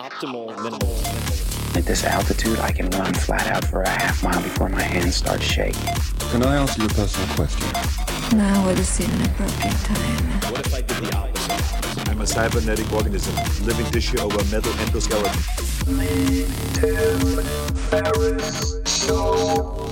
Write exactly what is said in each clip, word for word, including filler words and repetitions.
optimal minimalism. At this altitude, I can run flat out for a half mile before my hands start shaking. Can I ask you a personal question? Now would seem an appropriate time. What if I did the opposite? I'm a cybernetic organism, living tissue over metal endoskeleton. Tim Ferriss Show.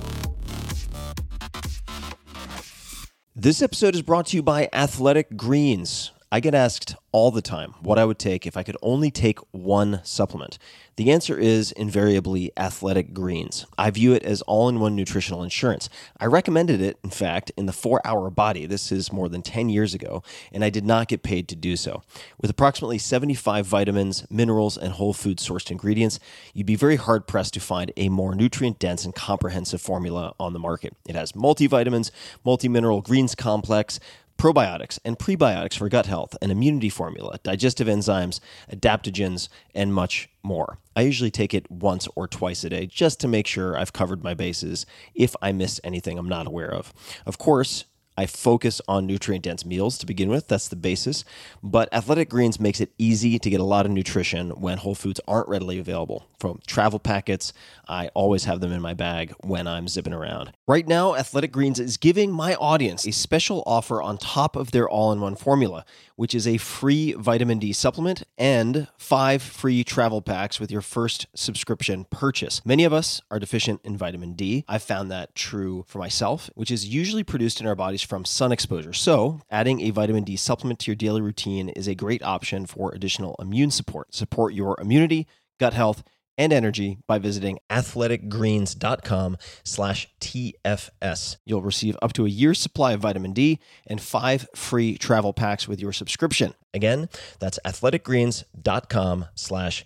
This episode is brought to you by Athletic Greens. I get asked all the time what I would take if I could only take one supplement. The answer is invariably Athletic Greens. I view it as all-in-one nutritional insurance. I recommended it, in fact, in the four hour Body. This is more than ten years ago, and I did not get paid to do so. With approximately seventy-five vitamins, minerals, and whole food sourced ingredients, you'd be very hard-pressed to find a more nutrient-dense and comprehensive formula on the market. It has multivitamins, multi-mineral greens complex, probiotics and prebiotics for gut health, an immunity formula, digestive enzymes, adaptogens, and much more. I usually take it once or twice a day just to make sure I've covered my bases if I missed anything I'm not aware of. Of course, I focus on nutrient-dense meals to begin with. That's the basis. But Athletic Greens makes it easy to get a lot of nutrition when whole foods aren't readily available. From travel packets, I always have them in my bag when I'm zipping around. Right now, Athletic Greens is giving my audience a special offer on top of their all-in-one formula, which is a free vitamin D supplement and five free travel packs with your first subscription purchase. Many of us are deficient in vitamin D. I've found that true for myself, which is usually produced in our bodies from sun exposure. So adding a vitamin D supplement to your daily routine is a great option for additional immune support. Support your immunity, gut health, and energy by visiting athleticgreens.com slash TFS. You'll receive up to a year's supply of vitamin D and five free travel packs with your subscription. Again, that's athleticgreens.com slash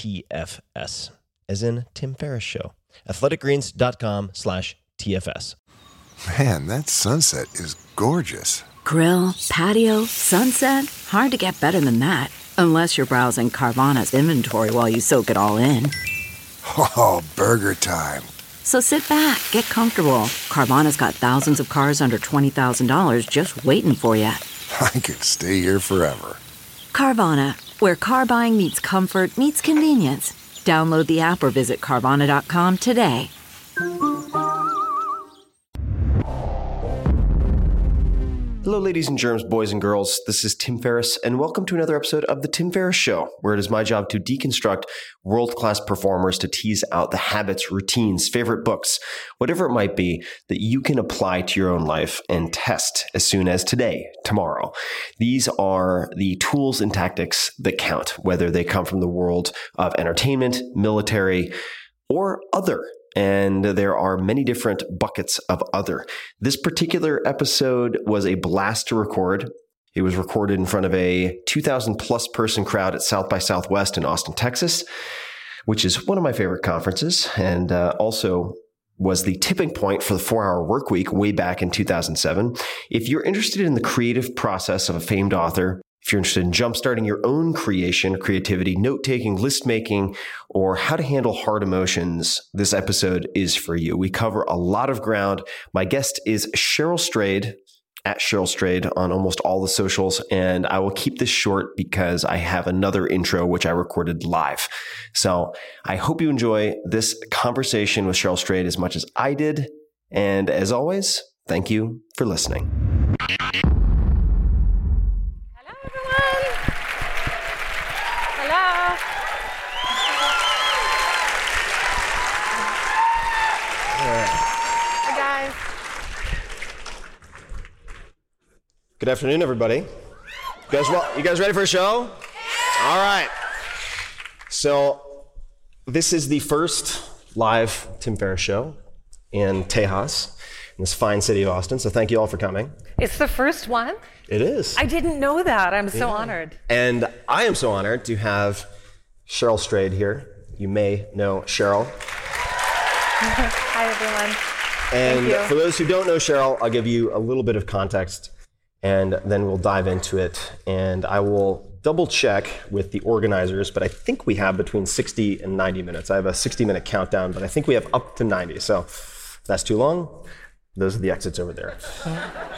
TFS, as in Tim Ferriss Show. athleticgreens.com slash TFS. Man, that sunset is gorgeous. Grill, patio, sunset. Hard to get better than that. Unless you're browsing Carvana's inventory while you soak it all in. Oh, burger time. So sit back, get comfortable. Carvana's got thousands of cars under twenty thousand dollars just waiting for you. I could stay here forever. Carvana, where car buying meets comfort meets convenience. Download the app or visit Carvana dot com today. Hello, ladies and germs, boys and girls. This is Tim Ferriss, and welcome to another episode of The Tim Ferriss Show, where it is my job to deconstruct world-class performers to tease out the habits, routines, favorite books, whatever it might be that you can apply to your own life and test as soon as today, tomorrow. These are the tools and tactics that count, whether they come from the world of entertainment, military, or other. And there are many different buckets of other. This particular episode was a blast to record. It was recorded in front of a two thousand plus person crowd at South by Southwest in Austin, Texas, which is one of my favorite conferences, and uh, also was the tipping point for the four hour work week way back in two thousand seven. If you're interested in the creative process of a famed author, if you're interested in jumpstarting your own creation, creativity, note-taking, list-making, or how to handle hard emotions, this episode is for you. We cover a lot of ground. My guest is Cheryl Strayed, at Cheryl Strayed on almost all the socials, and I will keep this short because I have another intro which I recorded live. So I hope you enjoy this conversation with Cheryl Strayed as much as I did. And as always, thank you for listening. Good afternoon, everybody. You guys, well, you guys ready for a show? All right. So this is the first live Tim Ferriss show in Tejas, in this fine city of Austin. So thank you all for coming. It's the first one? It is. I didn't know that. I'm so yeah. honored. And I am so honored to have Cheryl Strayed here. You may know Cheryl. Hi, everyone. And Thank you. For those who don't know Cheryl, I'll give you a little bit of context, and then we'll dive into it. And I will double check with the organizers, but I think we have between sixty and ninety minutes. I have a sixty minute countdown, but I think we have up to ninety. So if that's too long, those are the exits over there.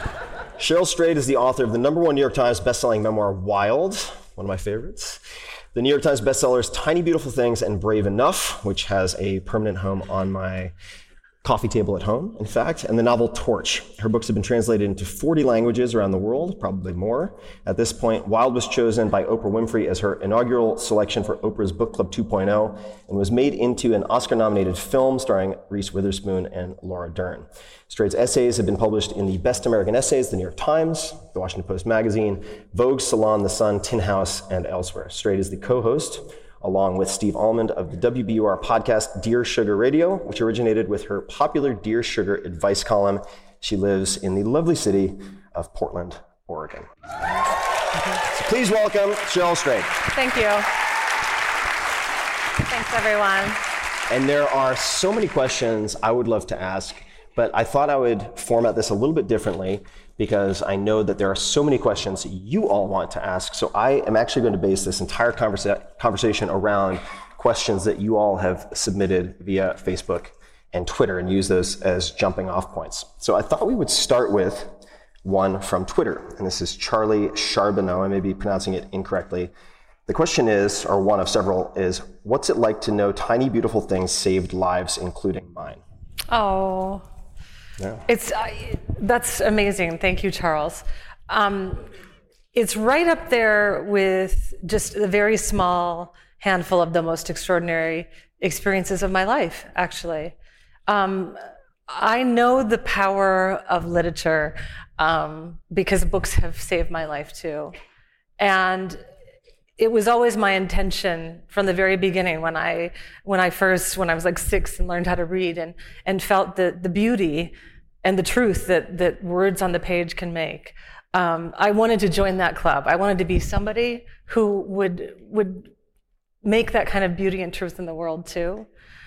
Cheryl Strayed is the author of the number one New York Times bestselling memoir, Wild, one of my favorites. the New York Times bestsellers Tiny Beautiful Things and Brave Enough, which has a permanent home on my coffee table at home, in fact, and the novel Torch. Her books have been translated into forty languages around the world, probably more. At this point, Wild was chosen by Oprah Winfrey as her inaugural selection for Oprah's Book Club two point oh and was made into an Oscar-nominated film starring Reese Witherspoon and Laura Dern. Strait's essays have been published in the Best American Essays, the New York Times, the Washington Post Magazine, Vogue, Salon, The Sun, Tin House, and elsewhere. Straight is the co-host, along with Steve Almond of the W B U R podcast Dear Sugar Radio, which originated with her popular Dear Sugar advice column. She lives in the lovely city of Portland, Oregon. So please welcome Cheryl Straight. Thank you. Thanks, everyone. And there are so many questions I would love to ask, but I thought I would format this a little bit differently because I know that there are so many questions you all want to ask. So I am actually going to base this entire conversa- conversation around questions that you all have submitted via Facebook and Twitter and use those as jumping off points. So I thought we would start with one from Twitter. And this is Charlie Charbonneau. I may be pronouncing it incorrectly. The question is, or one of several, is what's it like to know tiny beautiful things saved lives, including mine? Oh. Yeah. It's uh, that's amazing. Thank you, Charles. Um, it's right up there with just a very small handful of the most extraordinary experiences of my life, actually. Um, I know the power of literature um, because books have saved my life too. And it was always my intention from the very beginning when I when I first, when I was like six and learned how to read and, and felt the, the beauty and the truth that, that words on the page can make. Um, I wanted to join that club. I wanted to be somebody who would would make that kind of beauty and truth in the world too.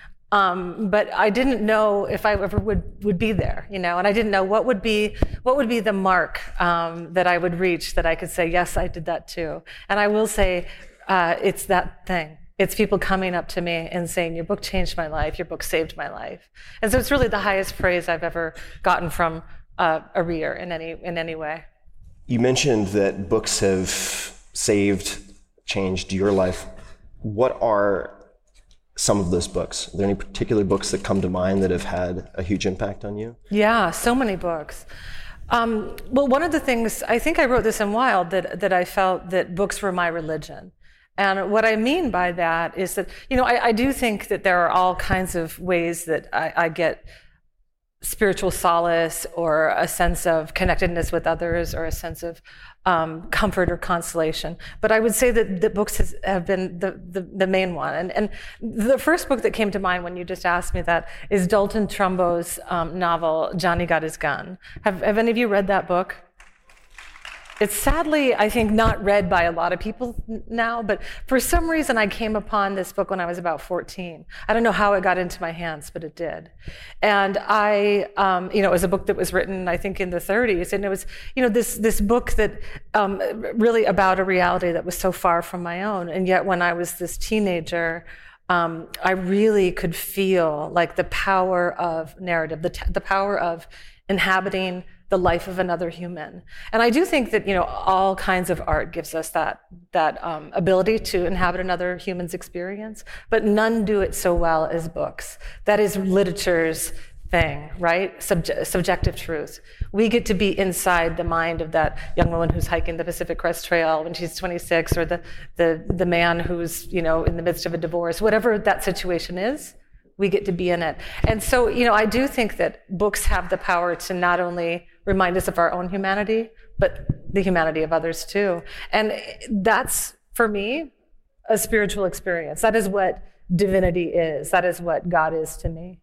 Um, but I didn't know if I ever would, would be there, you know, and I didn't know what would be what would be the mark um, that I would reach that I could say, yes, I did that too. And I will say, uh, it's that thing. It's people coming up to me and saying, your book changed my life, your book saved my life. And so it's really the highest praise I've ever gotten from uh, a reader in any in any way. You mentioned that books have saved, changed your life. What are some of those books? Are there any particular books that come to mind that have had a huge impact on you? Yeah, so many books. Um, well, one of the things, I think I wrote this in Wild, that, that I felt that books were my religion. And what I mean by that is that, you know, I, I do think that there are all kinds of ways that I, I get spiritual solace or a sense of connectedness with others or a sense of um, comfort or consolation. But I would say that, that books has, have been the, the, the main one. And, and the first book that came to mind when you just asked me that is Dalton Trumbo's um, novel, Johnny Got His Gun. Have, have any of you read that book? It's sadly, I think, not read by a lot of people now, but for some reason I came upon this book when I was about fourteen. I don't know how it got into my hands, but it did. And I, um, you know, it was a book that was written, I think, in the thirties, and it was, you know, this this book that um, really about a reality that was so far from my own. And yet when I was this teenager, um, I really could feel like the power of narrative, the, t- the power of inhabiting the life of another human. And I do think that, you know, all kinds of art gives us that that um, ability to inhabit another human's experience, but none do it so well as books. That is literature's thing, right? Subje- subjective truth. We get to be inside the mind of that young woman who's hiking the Pacific Crest Trail when she's twenty-six, or the the the man who's, you know, in the midst of a divorce, whatever that situation is. We get to be in it. And so, you know, I do think that books have the power to not only remind us of our own humanity, but the humanity of others too. And that's, for me, a spiritual experience. That is what divinity is. That is what God is to me.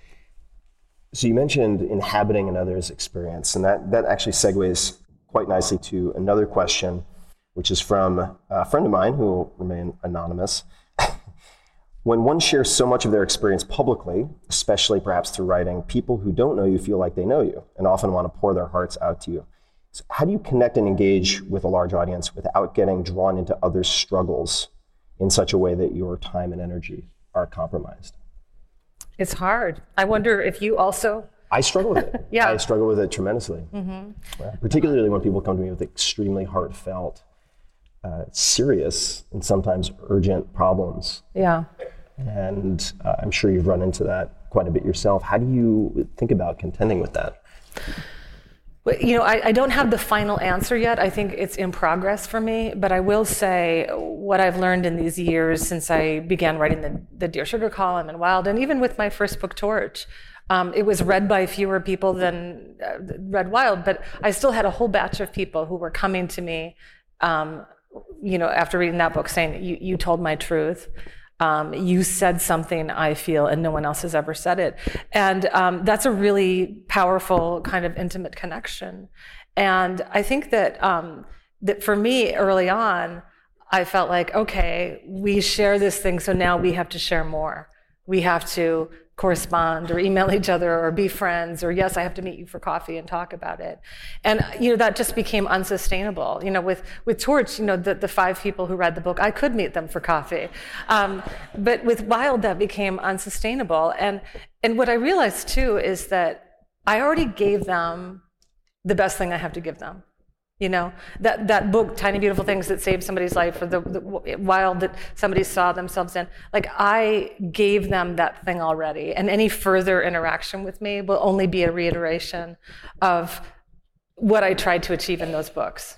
So you mentioned inhabiting another's experience, and that, that actually segues quite nicely to another question, which is from a friend of mine who will remain anonymous. When one shares so much of their experience publicly, especially perhaps through writing, people who don't know you feel like they know you and often want to pour their hearts out to you. So how do you connect and engage with a large audience without getting drawn into others' struggles in such a way that your time and energy are compromised? It's hard. I wonder if you also... I struggle with it. Yeah. I struggle with it tremendously. Mm-hmm. Yeah. Particularly when people come to me with extremely heartfelt uh, serious and sometimes urgent problems. Yeah. And uh, I'm sure you've run into that quite a bit yourself. How do you think about contending with that? Well, you know, I, I don't have the final answer yet. I think it's in progress for me. But I will say what I've learned in these years since I began writing the, the Dear Sugar column and Wild, and even with my first book, Torch, um, it was read by fewer people than uh, read Wild, but I still had a whole batch of people who were coming to me, um, you know, after reading that book saying, you, you told my truth. Um, you said something I feel and no one else has ever said it. And um, that's a really powerful kind of intimate connection. And I think that, um, that for me early on, I felt like, okay, we share this thing, so now we have to share more. We have to correspond or email each other or be friends, or yes, I have to meet you for coffee and talk about it. And, you know, that just became unsustainable. You know, with, with Torch, you know, the, the five people who read the book, I could meet them for coffee. Um, but with Wild, that became unsustainable. And, and what I realized too is that I already gave them the best thing I have to give them. You know, that, that book, Tiny Beautiful Things That Saved Somebody's Life, or the, the Wild that somebody saw themselves in, like I gave them that thing already. And any further interaction with me will only be a reiteration of what I tried to achieve in those books.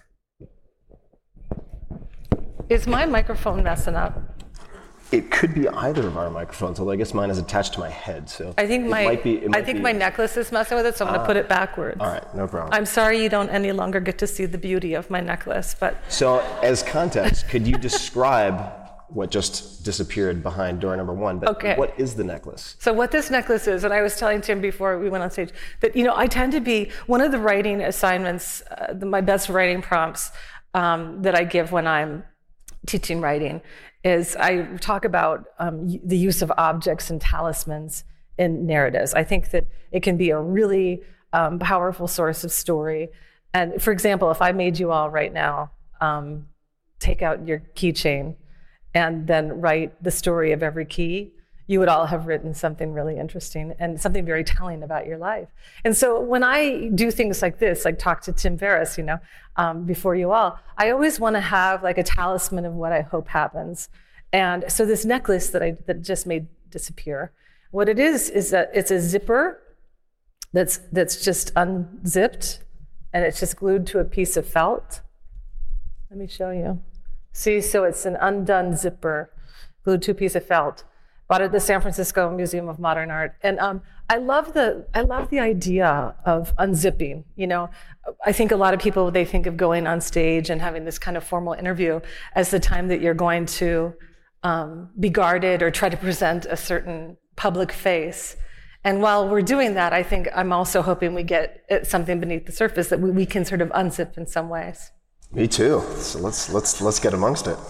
Is my microphone messing up? It could be either of our microphones, although I guess mine is attached to my head, so I think my it might be, it might I think be, my necklace is messing with it, so I'm going to uh, put it backwards. All right, no problem. I'm sorry you don't any longer get to see the beauty of my necklace, but so as context, could you describe what just disappeared behind door number one? But okay. What is the necklace? So what this necklace is, and I was telling Tim before we went on stage, that, you know, I tend to be, one of the writing assignments, uh, the, my best writing prompts um, that I give when I'm teaching writing is I talk about um, the use of objects and talismans in narratives. I think that it can be a really um, powerful source of story. And for example, if I made you all right now um, take out your keychain and then write the story of every key, you would all have written something really interesting and something very telling about your life. And so when I do things like this, like talk to Tim Ferriss, you know, um, before you all, I always want to have like a talisman of what I hope happens. And so this necklace that I that just made disappear, what it is is that it's a zipper that's that's just unzipped and it's just glued to a piece of felt. Let me show you. See, so it's an undone zipper glued to a piece of felt. Bought it at the San Francisco Museum of Modern Art. And um, I love the I love the idea of unzipping. You know, I think a lot of people, they think of going on stage and having this kind of formal interview as the time that you're going to um, be guarded or try to present a certain public face. And while we're doing that, I think I'm also hoping we get at something beneath the surface that we, we can sort of unzip in some ways. Me too. So let's let's let's get amongst it.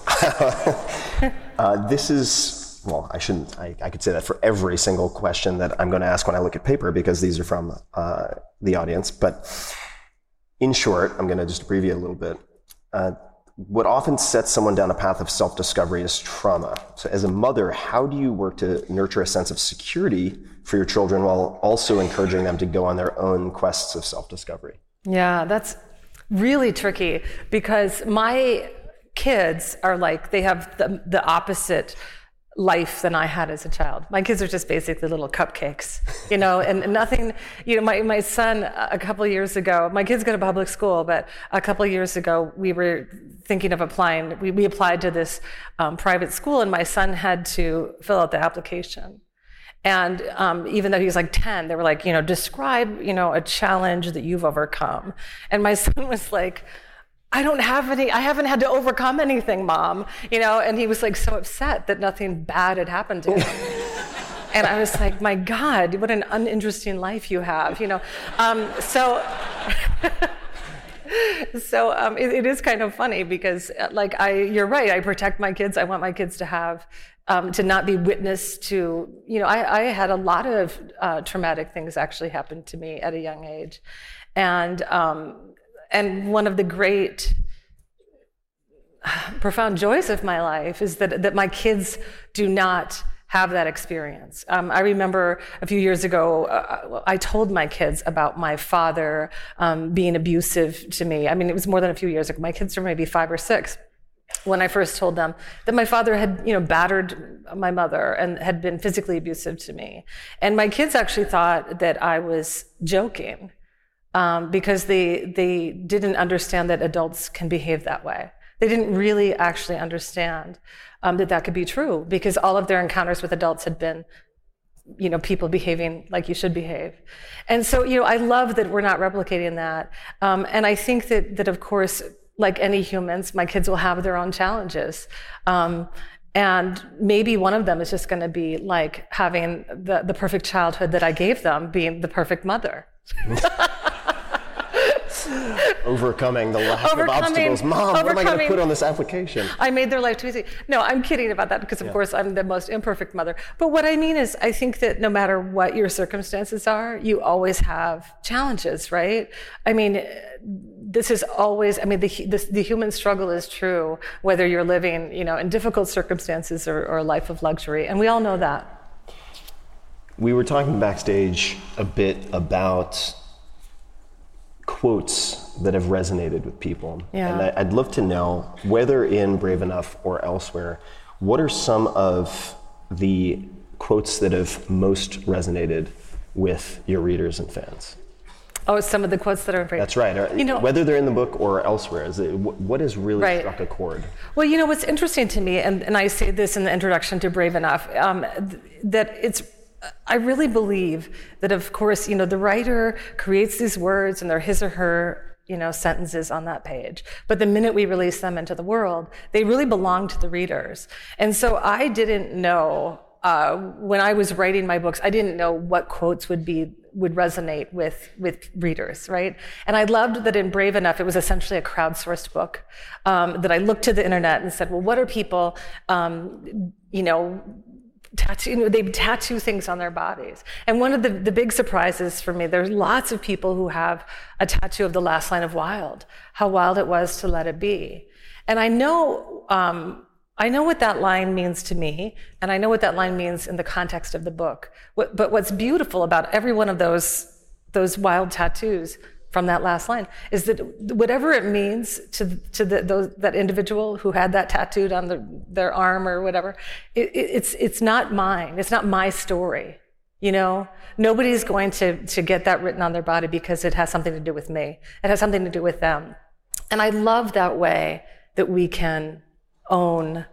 uh, this is. Well, I shouldn't, I, I could say that for every single question that I'm going to ask when I look at paper, because these are from uh, the audience. But in short, I'm going to just abbreviate a little bit. Uh, what often sets someone down a path of self-discovery is trauma. So as a mother, how do you work to nurture a sense of security for your children while also encouraging them to go on their own quests of self-discovery? Yeah, that's really tricky, because my kids are like, they have the, the opposite life than I had as a child. My kids are just basically little cupcakes, you know, and nothing, you know, my, my son a couple of years ago, my kids go to public school, but a couple of years ago, we were thinking of applying, we, we applied to this um, private school, and my son had to fill out the application. And um, even though he was like ten, they were like, you know, describe, you know, a challenge that you've overcome. And my son was like, I don't have any, I haven't had to overcome anything, Mom, you know, and he was like so upset that nothing bad had happened to him. And I was like, my God, what an uninteresting life you have, you know. Um, so so um, it, it is kind of funny because, like, I, you're right, I protect my kids. I want my kids to have, um, to not be witness to, you know, I, I had a lot of uh, traumatic things actually happen to me at a young age. And, um, And one of the great, profound joys of my life is that, that my kids do not have that experience. Um, I remember a few years ago, uh, I told my kids about my father um, being abusive to me. I mean, it was more than a few years ago. My kids were maybe five or six. when I first told them that my father had, you know, battered my mother and had been physically abusive to me. And my kids actually thought that I was joking um, because they they didn't understand that adults can behave that way. They didn't really actually understand um, that that could be true, because all of their encounters with adults had been, you know, people behaving like you should behave. And so, you know, I love that we're not replicating that. Um, and I think that, that, of course, like any humans, my kids will have their own challenges. Um, and maybe one of them is just going to be like having the, the perfect childhood that I gave them, being the perfect mother. Overcoming the lack of obstacles. Mom, what am I going to put on this application? I made their life too easy. No, I'm kidding about that because, of yeah. course, I'm the most imperfect mother. But what I mean is, I think that no matter what your circumstances are, you always have challenges, right? I mean, this is always, I mean, the, the, the human struggle is true, whether you're living, you know, in difficult circumstances or, or a life of luxury. And we all know that. We were talking backstage a bit about quotes that have resonated with people. Yeah. And I'd love to know, whether in Brave Enough or elsewhere, what are some of the quotes that have most resonated with your readers and fans? Oh, some of the quotes that are great. That's right. You know, whether they're in the book or elsewhere, is it, what has really right. struck a chord? Well, you know, what's interesting to me, and, and I say this in the introduction to Brave Enough, um, th- that it's I really believe that, of course, you know, the writer creates these words and they're his or her, you know, sentences on that page. But the minute we release them into the world, they really belong to the readers. And so I didn't know, uh, when I was writing my books, I didn't know what quotes would be, would resonate with, with readers, right? And I loved that in Brave Enough, it was essentially a crowdsourced book, um, that I looked to the internet and said, well, what are people, um, you know, tattoo, you know, they tattoo things on their bodies. And one of the, the big surprises for me, there's lots of people who have a tattoo of the last line of Wild, how wild it was to let it be. And I know, um, I know what that line means to me, and I know what that line means in the context of the book. What, but what's beautiful about every one of those, those wild tattoos from that last line is that whatever it means to to the, those, that individual who had that tattooed on the, their arm or whatever, it, it, it's it's not mine. It's not my story. You know, nobody's going to to get that written on their body because it has something to do with me. It has something to do with them. And I love that way that we can own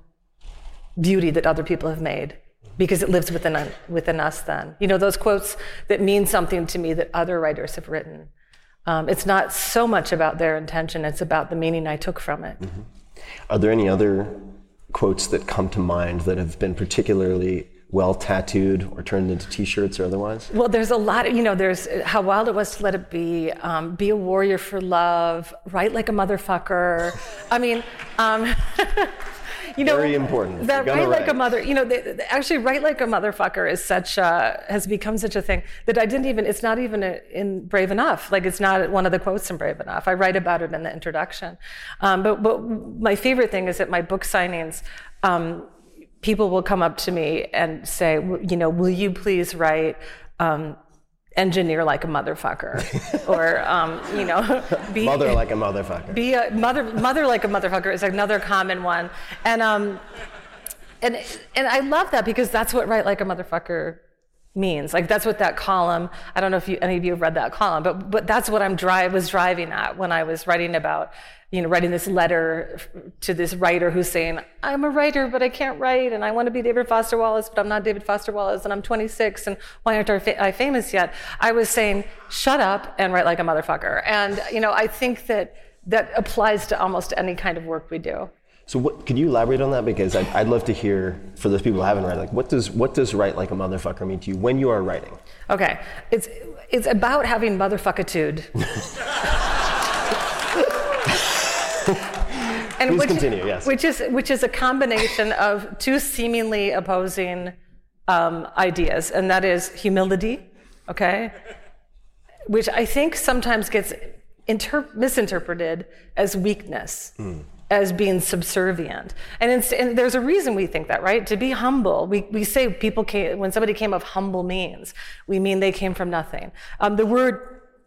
beauty that other people have made, because it lives within within us. Then, you know, those quotes that mean something to me that other writers have written. Um, it's not so much about their intention, it's about the meaning I took from it. Mm-hmm. Are there any other quotes that come to mind that have been particularly well tattooed or turned into t-shirts or otherwise? Well, there's a lot of, you know, there's how wild it was to let it be, um, be a warrior for love, write like a motherfucker. I mean, um, you know, very important. That write like a mother, you know, they, they actually write like a motherfucker is such a, has become such a thing that I didn't even, it's not even a, in Brave Enough. Like, it's not one of the quotes in Brave Enough. I write about it in the introduction. Um, but, but my favorite thing is at my book signings, um, people will come up to me and say, you know, will you please write, um, engineer like a motherfucker, or um, you know, be mother like a motherfucker. Be a mother, mother like a motherfucker is another common one, and um, and and I love that because that's what write like a motherfucker means. Like, that's what that column. I don't know if you, any of you have read that column, but but that's what I'm drive was driving at when I was writing about, you know, writing this letter to this writer who's saying, I'm a writer, but I can't write, and I want to be David Foster Wallace, but I'm not David Foster Wallace, and I'm twenty-six, and why aren't I famous yet? I was saying, shut up and write like a motherfucker. And, you know, I think that that applies to almost any kind of work we do. So what, could you elaborate on that? Because I'd, I'd love to hear, for those people who haven't read, like, what does what does write like a motherfucker mean to you when you are writing? Okay, it's it's about having motherfuckitude. And Please which, continue, yes. Which is which is a combination of two seemingly opposing um, ideas, and that is humility, okay, which I think sometimes gets inter- misinterpreted as weakness. Mm. As being subservient. And, it's, and there's a reason we think that, right? To be humble, we, we say people came, when somebody came of humble means, we mean they came from nothing. Um, the word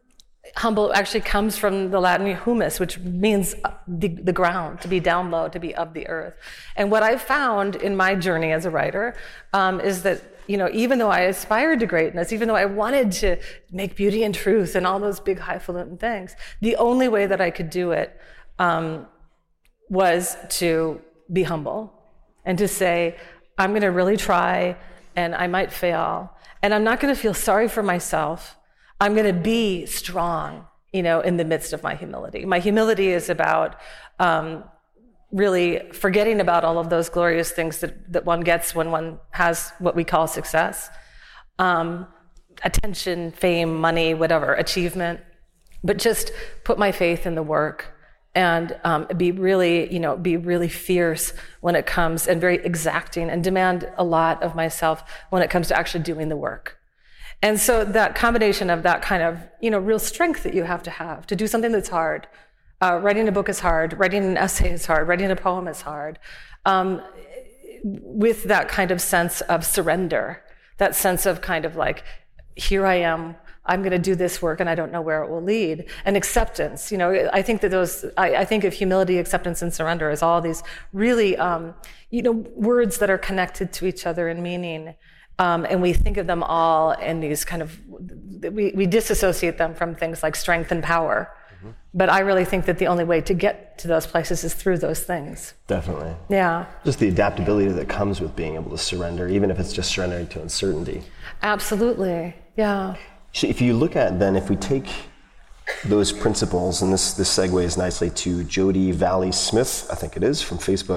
humble actually comes from the Latin humus, which means the, the ground, to be down low, to be of the earth. And what I've found in my journey as a writer um, is that, you know, even though I aspired to greatness, even though I wanted to make beauty and truth and all those big highfalutin things, the only way that I could do it um, was to be humble and to say, I'm going to really try and I might fail. And I'm not going to feel sorry for myself. I'm going to be strong, you know, in the midst of my humility. My humility is about um, really forgetting about all of those glorious things that, that one gets when one has what we call success. Um, attention, fame, money, whatever, achievement. But just put my faith in the work and um, be really, you know, be really fierce when it comes, and very exacting, and demand a lot of myself when it comes to actually doing the work. And so that combination of that kind of, you know, real strength that you have to have to do something that's hard. Uh, writing a book is hard, writing an essay is hard, writing a poem is hard, um, with that kind of sense of surrender, that sense of kind of like, here I am, I'm going to do this work and I don't know where it will lead. And acceptance, you know, I think that those, I, I think of humility, acceptance, and surrender as all these really, um, you know, words that are connected to each other in meaning. Um, and we think of them all in these kind of, we, we disassociate them from things like strength and power. Mm-hmm. But I really think that the only way to get to those places is through those things. Definitely. Yeah. Just the adaptability that comes with being able to surrender, even if it's just surrendering to uncertainty. Absolutely. Yeah. If you look at, then, if we take those principles, and this, this segues nicely to Jody Valley Smith, I think it is, from Facebook.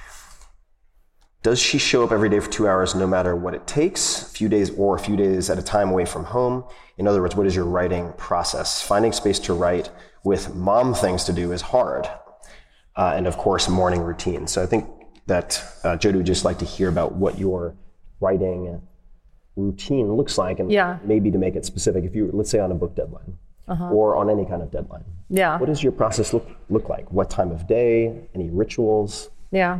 Does she show up every day for two hours no matter what it takes, a few days or a few days at a time away from home? In other words, what is your writing process? Finding space to write with mom things to do is hard. Uh, and of course, morning routine. So I think that uh, Jody would just like to hear about what your writing routine looks like, and yeah. maybe to make it specific, if you, let's say, on a book deadline, uh-huh. or on any kind of deadline. Yeah. What does your process look, look like? What time of day? Any rituals? Yeah.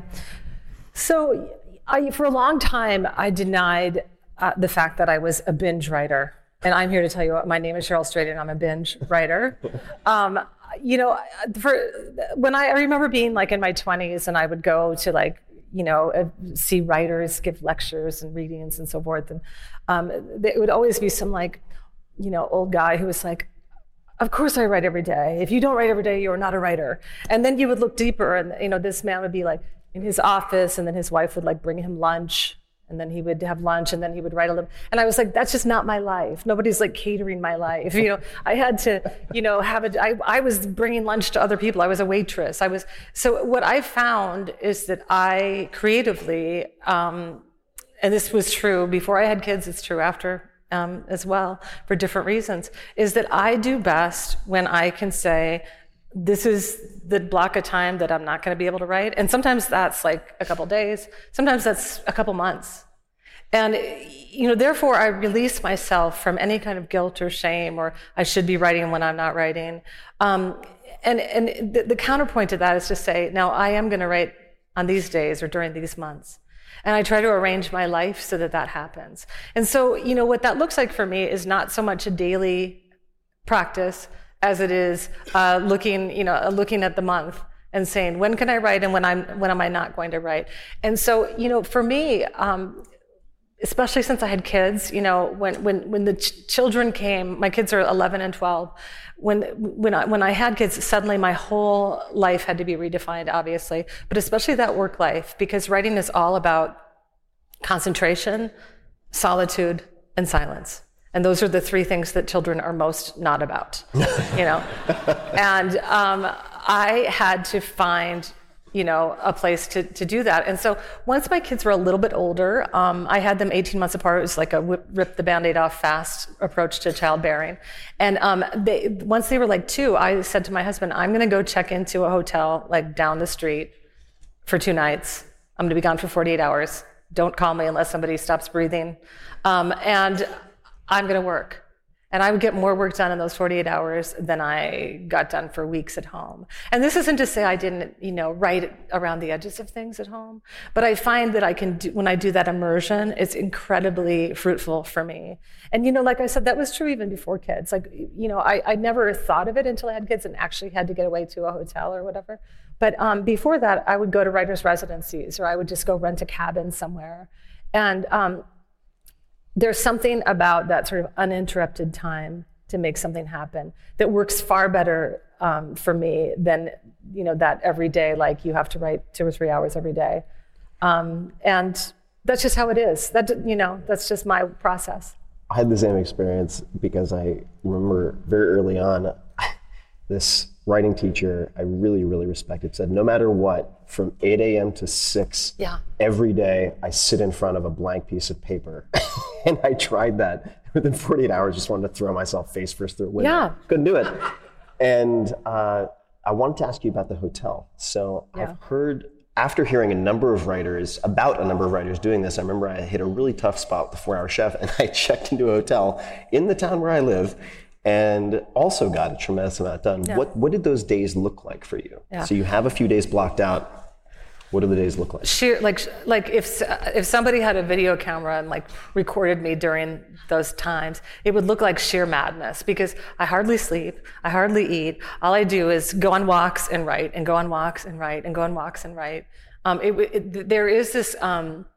So I, for a long time, I denied uh, the fact that I was a binge writer. And I'm here to tell you, my name is Cheryl Strayed, and I'm a binge writer. um, you know, for when I, I remember being like in my twenties, and I would go to like, you know, uh, see writers give lectures and readings and so forth. And um, it would always be some like, you know, old guy who was like, of course I write every day. If you don't write every day, you're not a writer. And then you would look deeper, and, you know, this man would be like in his office, and then his wife would like bring him lunch, and then he would have lunch, and then he would write a little. And I was like, that's just not my life. Nobody's like catering my life. You know, I had to, you know, have a, I, I was bringing lunch to other people. I was a waitress. I was, so what I found is that I creatively, um, and this was true before I had kids, it's true after um, as well, for different reasons, is that I do best when I can say, this is the block of time that I'm not going to be able to write. And sometimes that's like a couple days. Sometimes that's a couple months. And, you know, therefore I release myself from any kind of guilt or shame, or I should be writing when I'm not writing. Um, and and the, the counterpoint to that is to say, now I am going to write on these days or during these months. And I try to arrange my life so that that happens. And so, you know, what that looks like for me is not so much a daily practice as it is uh, looking, you know, looking at the month and saying, when can I write, and when I'm, when am I not going to write? And so, you know, for me, um, especially since I had kids, you know, when when when the ch- children came, my kids are eleven and twelve. When when I when I had kids, suddenly my whole life had to be redefined, obviously, but especially that work life, because writing is all about concentration, solitude, and silence. And those are the three things that children are most not about, you know. And um, I had to find, you know, a place to, to do that. And so once my kids were a little bit older, um, I had them eighteen months apart. It was like a whip, rip the Band-Aid off fast approach to childbearing. And um, they, once they were like two, I said to my husband, I'm going to go check into a hotel like down the street for two nights. I'm going to be gone for forty-eight hours. Don't call me unless somebody stops breathing. Um, and I'm going to work. And I would get more work done in those forty-eight hours than I got done for weeks at home. And this isn't to say I didn't, you know, write around the edges of things at home, but I find that I can do, when I do that immersion, it's incredibly fruitful for me. And, you know, like I said, that was true even before kids. Like, you know, I, I never thought of it until I had kids and actually had to get away to a hotel or whatever. But um, before that, I would go to writers' residencies, or I would just go rent a cabin somewhere. And um, there's something about that sort of uninterrupted time to make something happen that works far better um, for me than, you know, that every day, like you have to write two or three hours every day. Um, and that's just how it is. That, you know, that's just my process. I had the same experience because I remember very early on, this writing teacher I really, really respected said, no matter what, from eight a.m. to six, yeah. every day I sit in front of a blank piece of paper. And I tried that. Within forty-eight hours, just wanted to throw myself face first through a window. Yeah. Couldn't do it. And uh, I wanted to ask you about the hotel. So yeah. I've heard, after hearing a number of writers, about a number of writers doing this, I remember I hit a really tough spot with the four hour chef, and I checked into a hotel in the town where I live, and also got a tremendous amount done. Yeah. What what did those days look like for you? Yeah. So you have a few days blocked out. What do the days look like? Sheer, like, like if if somebody had a video camera and like recorded me during those times, it would look like sheer madness, because I hardly sleep, I hardly eat. All I do is go on walks and write, and go on walks and write, and go on walks and write. Um, it, it, there is this. Um,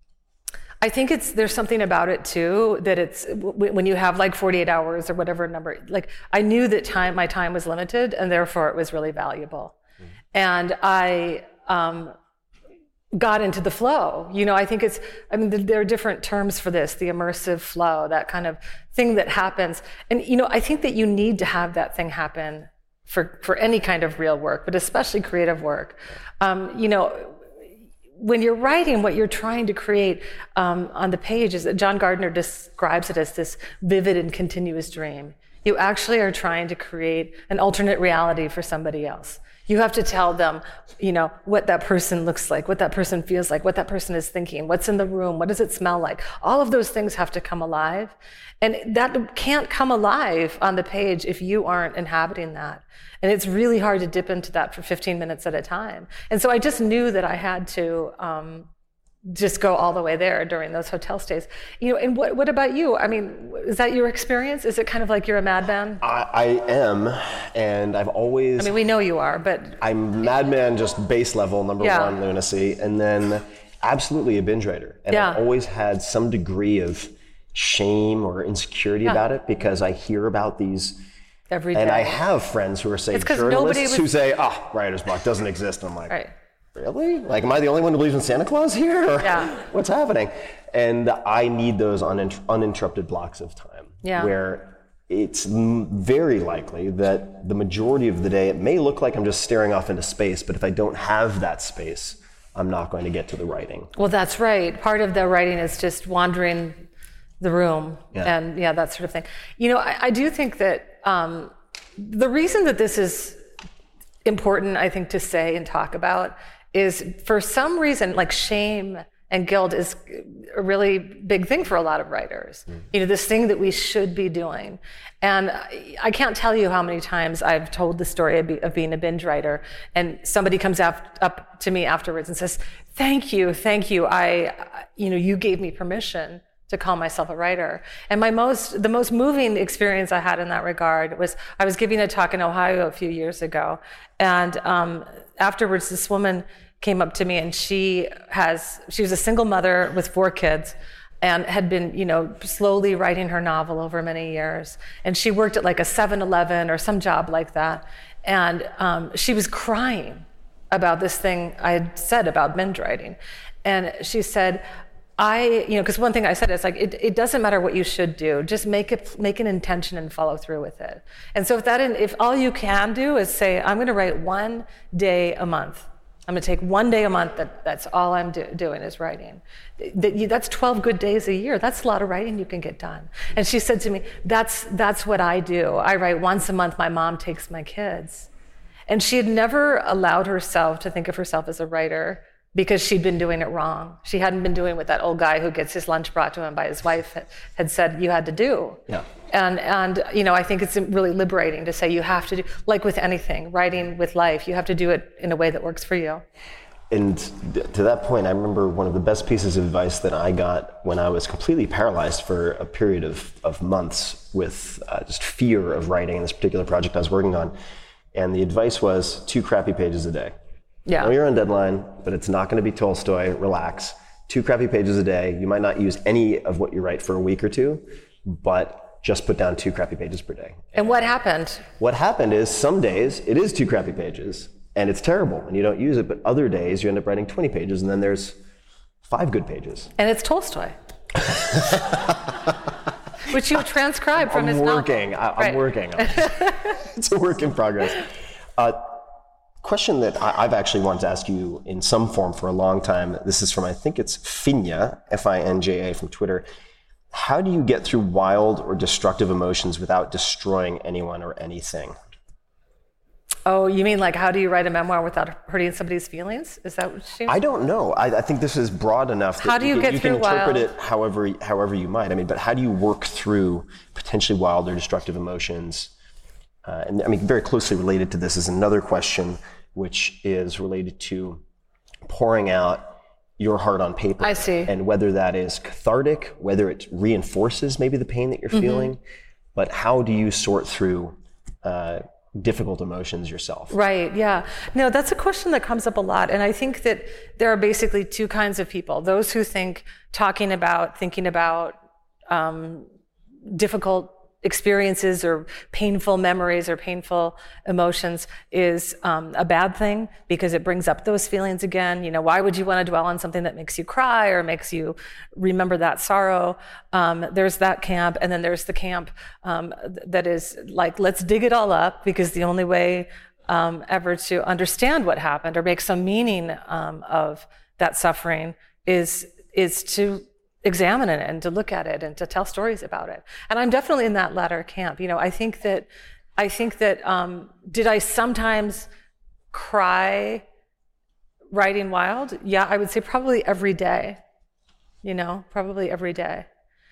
I think it's there's something about it too, that it's when you have like forty-eight hours or whatever number. Like, I knew that time, my time was limited, and therefore it was really valuable. Mm. And I. Um, got into the flow. You know, I think it's, I mean, there are different terms for this, the immersive flow, that kind of thing that happens. And, you know, I think that you need to have that thing happen for, for any kind of real work, but especially creative work. Um, you know, when you're writing, what you're trying to create um, on the page is that John Gardner describes it as this vivid and continuous dream. You actually are trying to create an alternate reality for somebody else. You have to tell them, you know, what that person looks like, what that person feels like, what that person is thinking, what's in the room, what does it smell like? All of those things have to come alive. And that can't come alive on the page if you aren't inhabiting that. And it's really hard to dip into that for fifteen minutes at a time. And so I just knew that I had to um, just go all the way there during those hotel stays. You know, and what what about you? I mean, is that your experience? Is it kind of like you're a madman? I, I am, and I've always... I mean, we know you are, but... I'm madman, just base level, number yeah. one lunacy, and then absolutely a binge writer. And yeah. I've always had some degree of shame or insecurity yeah. about it, because I hear about these... Every day. And I have friends who are, say, it's journalists was... who say, ah, oh, writer's block doesn't exist. And I'm like... Right. Really? Like, am I the only one who believes in Santa Claus here? Or yeah. what's happening? And I need those uninter- uninterrupted blocks of time yeah. where it's m- very likely that the majority of the day, it may look like I'm just staring off into space, but if I don't have that space, I'm not going to get to the writing. Well, that's right. Part of the writing is just wandering the room yeah. and yeah, that sort of thing. You know, I, I do think that um, the reason that this is important, I think, to say and talk about is, for some reason, like, shame and guilt is a really big thing for a lot of writers. Mm. You know, this thing that we should be doing. And I can't tell you how many times I've told the story of, be, of being a binge writer, and somebody comes up, up to me afterwards and says, thank you, thank you. I, you know, you gave me permission to call myself a writer. And my most, the most moving experience I had in that regard was, I was giving a talk in Ohio a few years ago. And um, afterwards, this woman came up to me, and she has, she was a single mother with four kids, and had been, you know, slowly writing her novel over many years. And she worked at like a seven eleven or some job like that. And um, she was crying about this thing I had said about binge writing. And she said, I, you know, because one thing I said is like, it, it doesn't matter what you should do, just make it, make an intention and follow through with it. And so if that, if all you can do is say, I'm going to write one day a month. I'm going to take one day a month. That that's all I'm do, doing is writing. That you, that's twelve good days a year. That's a lot of writing you can get done. And she said to me, that's that's what I do. I write once a month. My mom takes my kids. And she had never allowed herself to think of herself as a writer because she'd been doing it wrong. She hadn't been doing what that old guy who gets his lunch brought to him by his wife had, had said you had to do. Yeah. And, and you know, I think it's really liberating to say you have to do, like with anything, writing with life, you have to do it in a way that works for you. And to that point, I remember one of the best pieces of advice that I got when I was completely paralyzed for a period of, of months with uh, just fear of writing in this particular project I was working on. And the advice was two crappy pages a day. Yeah. I know you're on deadline, but it's not going to be Tolstoy. Relax. Two crappy pages a day. You might not use any of what you write for a week or two, but just put down two crappy pages per day. And what happened? What happened is some days it is two crappy pages and it's terrible and you don't use it, but other days you end up writing twenty pages and then there's five good pages. And it's Tolstoy. Which you transcribe from I'm his working. novel. I, I'm Right. working. It's a work in progress. Uh, question that I, I've actually wanted to ask you in some form for a long time. This is from, I think it's Finja, F I N J A from Twitter. How do you get through wild or destructive emotions without destroying anyone or anything? Oh, you mean like how do you write a memoir without hurting somebody's feelings? Is that what she? I don't know. I, I think this is broad enough that How do you you, get you through can interpret wild- it however however you might. I mean, but how do you work through potentially wild or destructive emotions? Uh, and I mean, very closely related to this is another question, which is related to pouring out your heart on paper. I see. And whether that is cathartic, whether it reinforces maybe the pain that you're Mm-hmm. feeling, but how do you sort through uh, difficult emotions yourself? Right, yeah. No, that's a question that comes up a lot. And I think that there are basically two kinds of people. Those who think talking about, thinking about um, difficult experiences or painful memories or painful emotions is um, a bad thing because it brings up those feelings again. You know, why would you want to dwell on something that makes you cry or makes you remember that sorrow? Um, there's that camp. And then there's the camp um, that is like, let's dig it all up because the only way um, ever to understand what happened or make some meaning um, of that suffering is is to examine it and to look at it and to tell stories about it. And I'm definitely in that latter camp. You know, I think that, I think that, um, did I sometimes cry writing Wild? Yeah, I would say probably every day, you know, probably every day.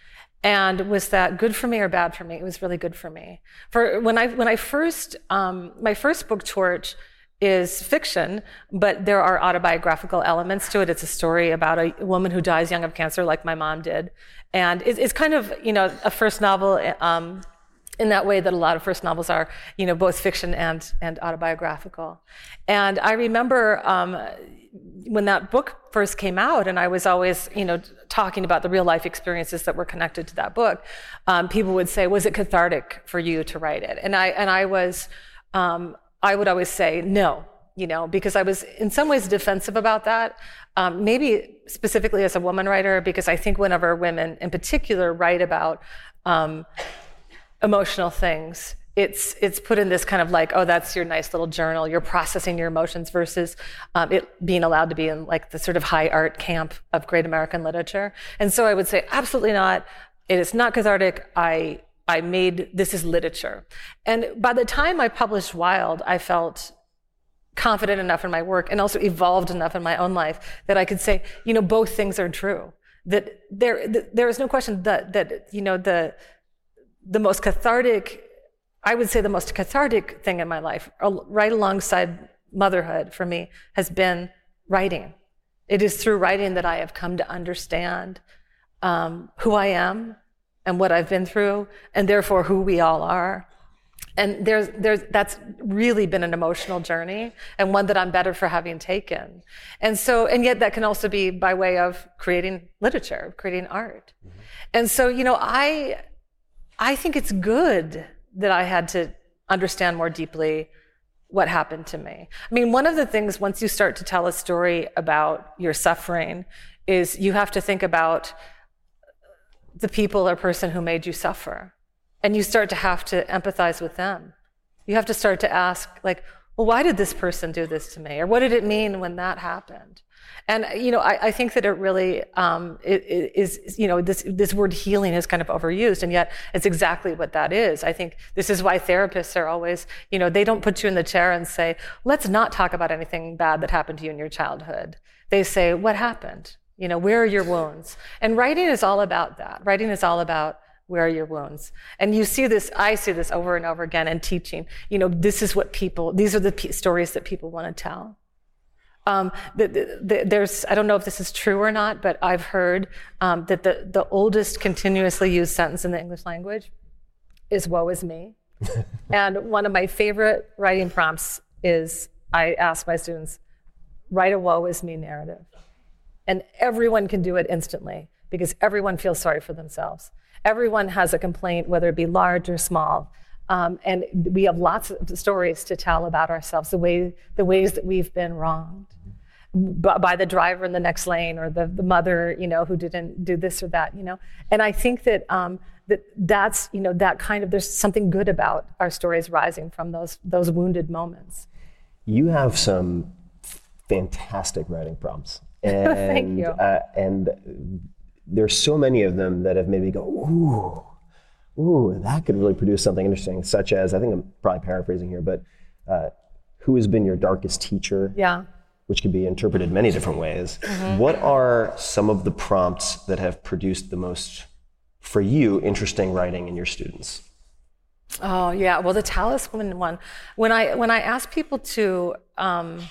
And was that good for me or bad for me? It was really good for me. For when I, when I first, um, my first book, Torch, is fiction, but there are autobiographical elements to it. It's a story about a woman who dies young of cancer, like my mom did. And it, it's kind of, you know, a first novel um, in that way that a lot of first novels are, you know, both fiction and, and autobiographical. And I remember um, when that book first came out, and I was always, you know, talking about the real life experiences that were connected to that book, um, people would say, was it cathartic for you to write it? And I, and I was, um, I would always say no, you know, because I was in some ways defensive about that. Um, maybe specifically as a woman writer, because I think whenever women in particular write about um, emotional things, it's it's put in this kind of like, oh, that's your nice little journal, you're processing your emotions, versus um, it being allowed to be in like the sort of high art camp of great American literature. And so I would say absolutely not. It is not cathartic. I I made, this is literature. And by the time I published Wild, I felt confident enough in my work and also evolved enough in my own life that I could say, you know, both things are true. That there, that there is no question that, that, you know, the, the most cathartic, I would say the most cathartic thing in my life, right alongside motherhood for me, has been writing. It is through writing that I have come to understand um, who I am, and what I've been through, and therefore who we all are. And there's, there's, that's really been an emotional journey, and one that I'm better for having taken. And so, and yet that can also be by way of creating literature, creating art. Mm-hmm. And so, you know, I, I think it's good that I had to understand more deeply what happened to me. I mean, one of the things, once you start to tell a story about your suffering, is you have to think about the people or person who made you suffer. And you start to have to empathize with them. You have to start to ask, like, well, why did this person do this to me? Or what did it mean when that happened? And, you know, I, I think that it really um, it, it is, you know, this, this word healing is kind of overused, and yet it's exactly what that is. I think this is why therapists are always, you know, they don't put you in the chair and say, let's not talk about anything bad that happened to you in your childhood. They say, what happened? You know, where are your wounds? And writing is all about that. Writing is all about where are your wounds? And you see this, I see this over and over again in teaching. You know, this is what people, these are the p- stories that people want to tell. Um, the, the, the, there's, I don't know if this is true or not, but I've heard um, that the, the oldest continuously used sentence in the English language is woe is me. And one of my favorite writing prompts is I ask my students, write a woe is me narrative. And everyone can do it instantly because everyone feels sorry for themselves. Everyone has a complaint, whether it be large or small. Um, and we have lots of stories to tell about ourselves, the way, the ways that we've been wronged by, by the driver in the next lane, or the, the mother, you know, who didn't do this or that, you know. And I think that um, that that's, you know, that kind of, there's something good about our stories rising from those those wounded moments. You have some fantastic writing prompts. And, Thank you. Uh, and there's so many of them that have made me go, ooh, ooh, that could really produce something interesting, such as, I think I'm probably paraphrasing here, but uh, who has been your darkest teacher? Yeah. Which could be interpreted many different ways. Mm-hmm. What are some of the prompts that have produced the most, for you, interesting writing in your students? Oh, yeah. Well, the talisman one. When I when I ask people to um,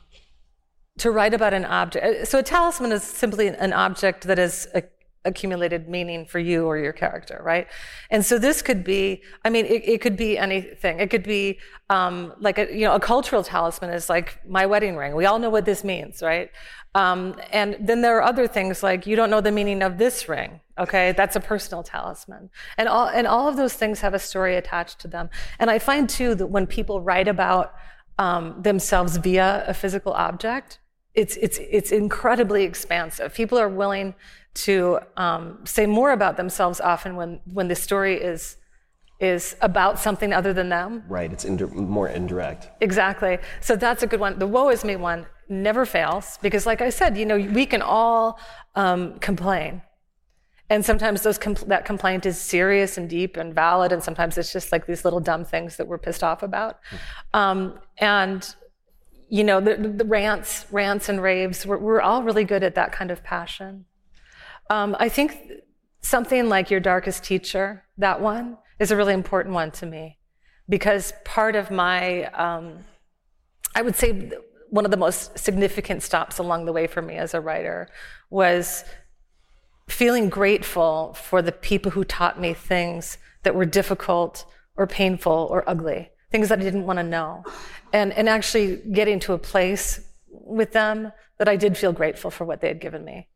to write about an object, so a talisman is simply an object that is a, accumulated meaning for you or your character, right? And so this could be, I mean, it, it could be anything. It could be um, like a, you know, a cultural talisman is like my wedding ring. We all know what this means, right? Um, and then there are other things like you don't know the meaning of this ring. Okay, that's a personal talisman. And all and all of those things have a story attached to them. And I find too that when people write about um, themselves via a physical object, it's it's it's incredibly expansive. People are willing to um, say more about themselves often when when the story is is about something other than them. Right, it's indi- more indirect. Exactly. So that's a good one. The woe is me one never fails because, like I said, you know, we can all um, complain. And sometimes those compl- that complaint is serious and deep and valid, and sometimes it's just like these little dumb things that we're pissed off about. Um, and, you know, the, the rants, rants and raves, we're, we're all really good at that kind of passion. Um, I think something like Your Darkest Teacher, that one, is a really important one to me. Because part of my, um, I would say one of the most significant stops along the way for me as a writer was feeling grateful for the people who taught me things that were difficult or painful or ugly, things that I didn't want to know. And, and actually getting to a place with them that I did feel grateful for what they had given me.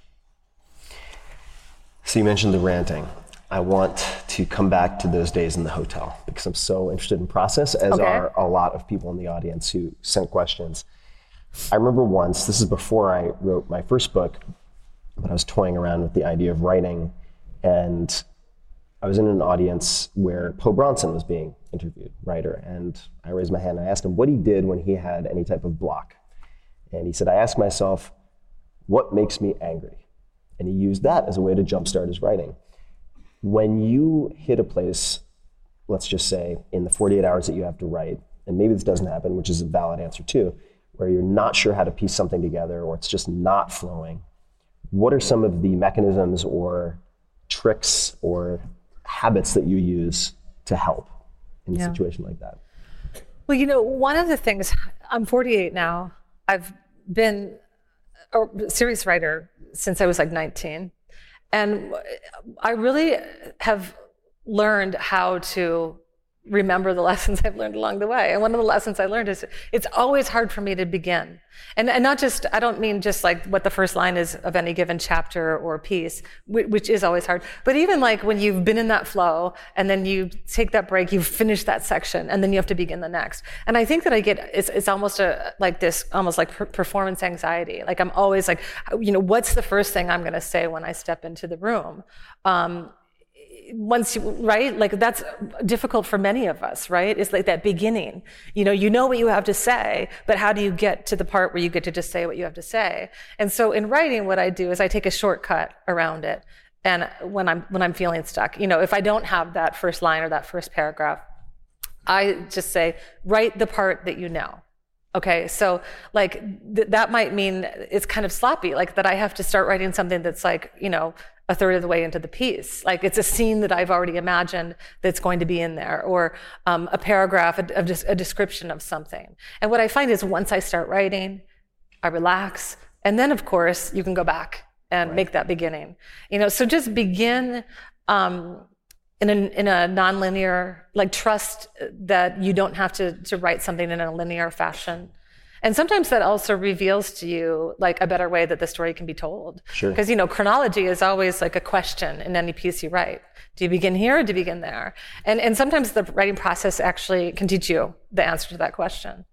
So you mentioned the ranting. I want to come back to those days in the hotel because I'm so interested in process, as Okay. are a lot of people in the audience who sent questions. I remember once, this is before I wrote my first book, but I was toying around with the idea of writing, and I was in an audience where Poe Bronson was being interviewed, writer, and I raised my hand and I asked him what he did when he had any type of block. And he said, I asked myself, what makes me angry? And he used that as a way to jumpstart his writing. When you hit a place, let's just say, in the forty-eight hours that you have to write, and maybe this doesn't happen, which is a valid answer too, where you're not sure how to piece something together or it's just not flowing, what are some of the mechanisms or tricks or habits that you use to help in Yeah. a situation like that? Well, you know, one of the things, I'm forty-eight now. I've been a series writer since I was like nineteen. And I really have learned how to remember the lessons I've learned along the way. And one of the lessons I learned is it's always hard for me to begin. And, and not just, I don't mean just like what the first line is of any given chapter or piece, which is always hard, but even like when you've been in that flow and then you take that break, you've finished that section and then you have to begin the next. And I think that I get, it's, it's almost a, like this, almost like per- performance anxiety. Like I'm always like, you know, what's the first thing I'm going to say when I step into the room? Um, Once you, right? Like that's difficult for many of us, right? It's like that beginning. You know, you know what you have to say, but how do you get to the part where you get to just say what you have to say? And so in writing, what I do is I take a shortcut around it. And when I'm, when I'm feeling stuck, you know, if I don't have that first line or that first paragraph, I just say, write the part that you know. Okay, so like th- that might mean it's kind of sloppy, like that I have to start writing something that's like, you know, a third of the way into the piece. Like it's a scene that I've already imagined that's going to be in there, or um, a paragraph, a, a, a description of something. And what I find is once I start writing, I relax, and then of course you can go back and right. make that beginning. You know, so just begin um, in a, in a nonlinear, like trust that you don't have to, to write something in a linear fashion. And sometimes that also reveals to you like a better way that the story can be told. Sure. Because, you know, chronology is always like a question in any piece you write. Do you begin here or do you begin there? And and sometimes the writing process actually can teach you the answer to that question.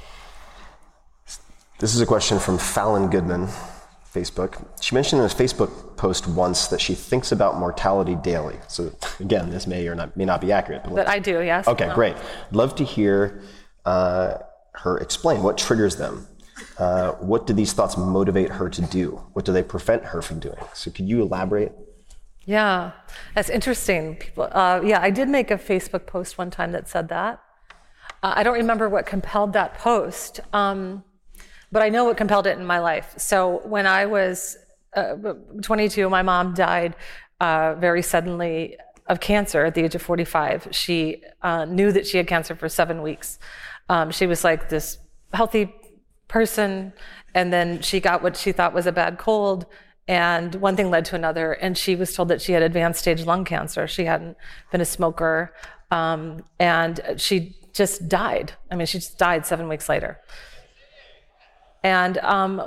This is a question from Fallon Goodman, Facebook. She mentioned in a Facebook post once that she thinks about mortality daily. So again, this may or not, may not be accurate. But that I do, yes. Okay, no. great. Love to hear uh, her explain what triggers them. Uh, what do these thoughts motivate her to do? What do they prevent her from doing? So could you elaborate? Yeah, that's interesting. People, uh, yeah, I did make a Facebook post one time that said that. Uh, I don't remember what compelled that post, um, but I know what compelled it in my life. So when I was uh, twenty-two, my mom died uh, very suddenly of cancer at the age of forty-five. She uh, knew that she had cancer for seven weeks. Um, she was like this healthy person, and then she got what she thought was a bad cold, and one thing led to another, and she was told that she had advanced stage lung cancer. She hadn't been a smoker, um, and she just died. I mean, she just died seven weeks later. And um,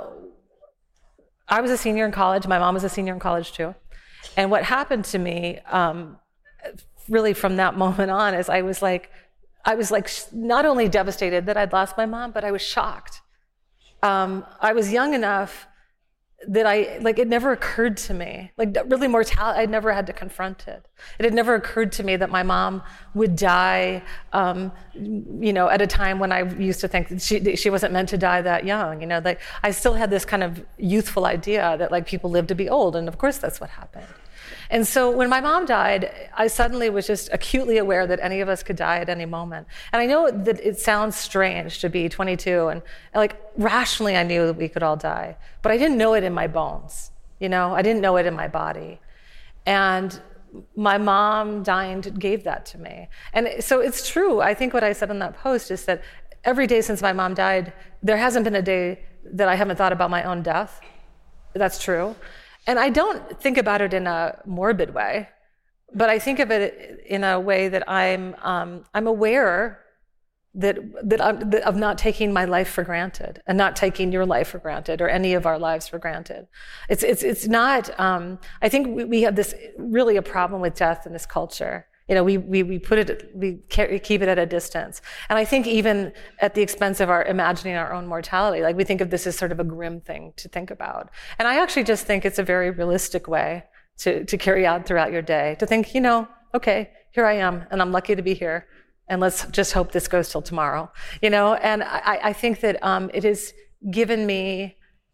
I was a senior in college. My mom was a senior in college too. And what happened to me, um, really from that moment on, is I was like, I was like not only devastated that I'd lost my mom, but I was shocked. Um, I was young enough that I, like, it never occurred to me, like really mortality, I'd never had to confront it. It had never occurred to me that my mom would die, um, you know, at a time when I used to think that she, she wasn't meant to die that young, you know, like I still had this kind of youthful idea that like people live to be old, and of course that's what happened. And so when my mom died, I suddenly was just acutely aware that any of us could die at any moment. And I know that it sounds strange to be twenty-two, and like rationally I knew that we could all die, but I didn't know it in my bones, you know? I didn't know it in my body. And my mom dying gave that to me. And so it's true. I think what I said in that post is that every day since my mom died, there hasn't been a day that I haven't thought about my own death. That's true. And I don't think about it in a morbid way, but I think of it in a way that I'm um, I'm aware that that I'm that of not taking my life for granted, and not taking your life for granted, or any of our lives for granted. It's it's it's not. Um, I think we, we have this really a problem with death in this culture. You know, we we we put it we keep it at a distance, and I think even at the expense of our imagining our own mortality, like we think of this as sort of a grim thing to think about. And I actually just think it's a very realistic way to to carry out throughout your day. To think, you know, okay, here I am, and I'm lucky to be here, and let's just hope this goes till tomorrow. You know, and I I think that um, it has given me,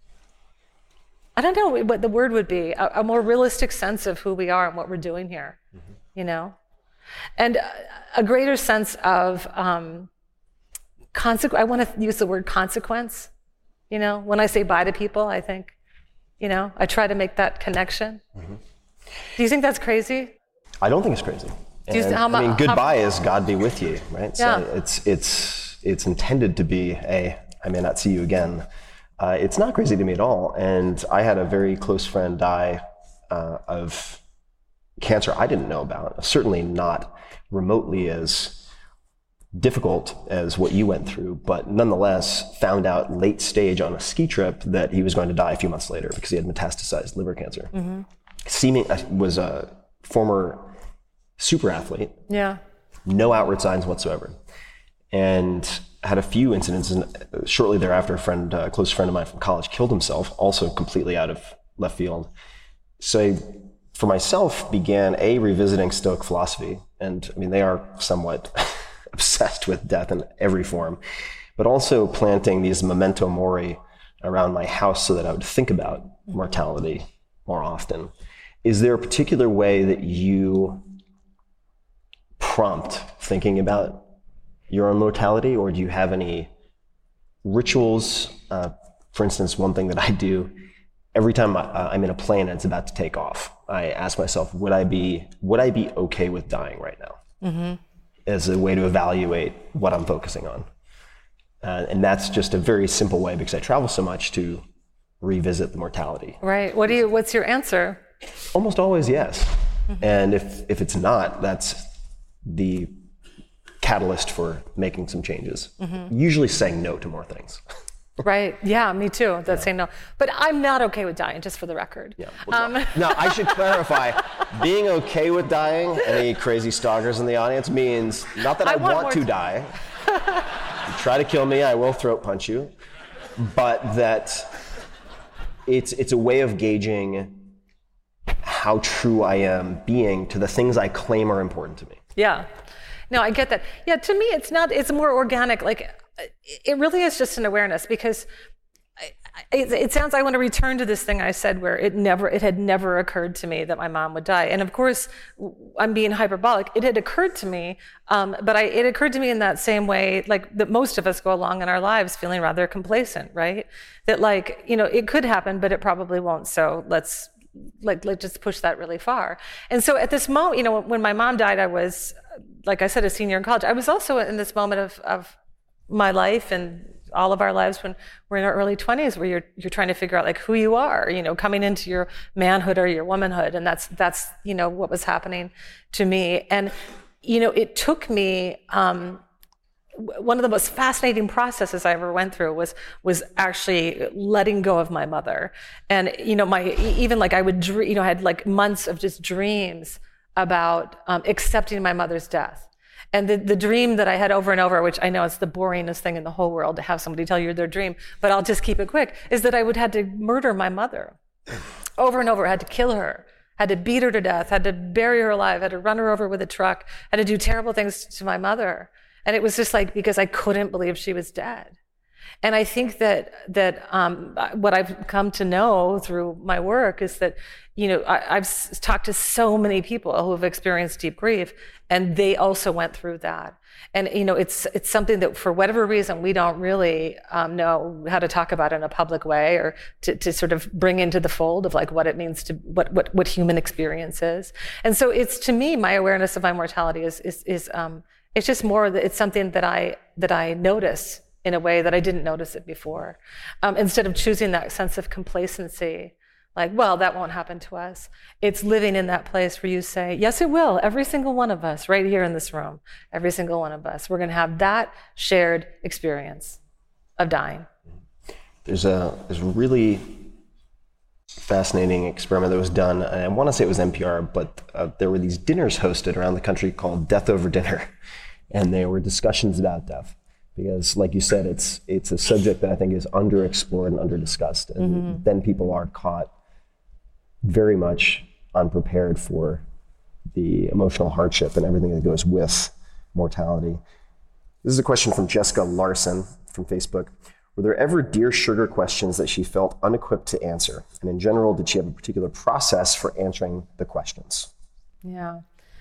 I don't know what the word would be, a, a more realistic sense of who we are and what we're doing here. Mm-hmm. You know. And a greater sense of um, consequence. I want to use the word consequence. You know, when I say bye to people, I think, you know, I try to make that connection. Mm-hmm. Do you think that's crazy? I don't think it's crazy. Do you, and, how, I mean, goodbye how, is God be with you, right? Yeah. So it's it's it's intended to be a I may not see you again. Uh, it's not crazy to me at all. And I had a very close friend die uh, of cancer I didn't know about, certainly not remotely as difficult as what you went through, but nonetheless found out late stage on a ski trip that he was going to die a few months later because he had metastasized liver cancer. Mm-hmm. Seeming was a former super athlete, yeah, no outward signs whatsoever, and had a few incidents. And shortly thereafter, a friend, a close friend of mine from college, killed himself, also completely out of left field. So I, for myself, began a revisiting Stoic philosophy, and I mean they are somewhat obsessed with death in every form, but also planting these memento mori around my house so that I would think about mortality more often. Is there a particular way that you prompt thinking about your own mortality, or do you have any rituals, uh, for instance, one thing that I do every time I, uh, I'm in a plane and it's about to take off, I ask myself, would I be would I be okay with dying right now? Mm-hmm. As a way to evaluate what I'm focusing on. Uh, and that's just a very simple way, because I travel so much, to revisit the mortality. Right. What do you? What's your answer? Almost always yes. Mm-hmm. And if, if it's not, that's the catalyst for making some changes. Mm-hmm. Usually saying no to more things. Right. Yeah, me too. That's yeah. saying no. But I'm not okay with dying, just for the record. Yeah. Well, um, no. Now, I should clarify, being okay with dying, any crazy stalkers in the audience, means not that I, I want, want to t- die. You try to kill me, I will throat punch you. But that it's it's a way of gauging how true I am being to the things I claim are important to me. Yeah. No, I get that. Yeah, to me, it's not, it's more organic. Like, it really is just an awareness, because I, it, it sounds, I want to return to this thing I said where it never, it had never occurred to me that my mom would die. And of course, I'm being hyperbolic. It had occurred to me, um, but I, it occurred to me in that same way, like that most of us go along in our lives feeling rather complacent, right? That like, you know, it could happen, but it probably won't. So let's like, let's just push that really far. And so at this moment, you know, when my mom died, I was, like I said, a senior in college. I was also in this moment of, of my life and all of our lives when we're in our early twenties, where you're you're trying to figure out like who you are, you know, coming into your manhood or your womanhood, and that's that's you know what was happening to me. And you know, it took me. Um, one of the most fascinating processes I ever went through was was actually letting go of my mother. And you know, my even like I would dream, you know, I had like months of just dreams about um, accepting my mother's death. And the, the dream that I had over and over, which I know is the boringest thing in the whole world to have somebody tell you their dream, but I'll just keep it quick, is that I would had to murder my mother over and over. I had to kill her, had to beat her to death, had to bury her alive, had to run her over with a truck, had to do terrible things to my mother. And it was just like, because I couldn't believe she was dead. And I think that that um, what I've come to know through my work is that, you know, I, I've s- talked to so many people who have experienced deep grief, and they also went through that. And you know, it's it's something that for whatever reason we don't really um, know how to talk about in a public way, or to, to sort of bring into the fold of like what it means to what what what human experience is. And so it's, to me, my awareness of my mortality is is is um, it's just more that it's something that I that I notice in a way that I didn't notice it before. Um, instead of choosing that sense of complacency, like, well, that won't happen to us. It's living in that place where you say, yes, it will. Every single one of us right here in this room, every single one of us, we're going to have that shared experience of dying. There's a, there's a really fascinating experiment that was done. And I want to say it was N P R, but uh, there were these dinners hosted around the country called Death Over Dinner. And they were discussions about death. Because, like you said, it's it's a subject that I think is underexplored and underdiscussed. And mm-hmm. then people are caught very much unprepared for the emotional hardship and everything that goes with mortality. This is a question from Jessica Larson from Facebook. Were there ever dear sugar questions that she felt unequipped to answer? And in general, did she have a particular process for answering the questions? Yeah.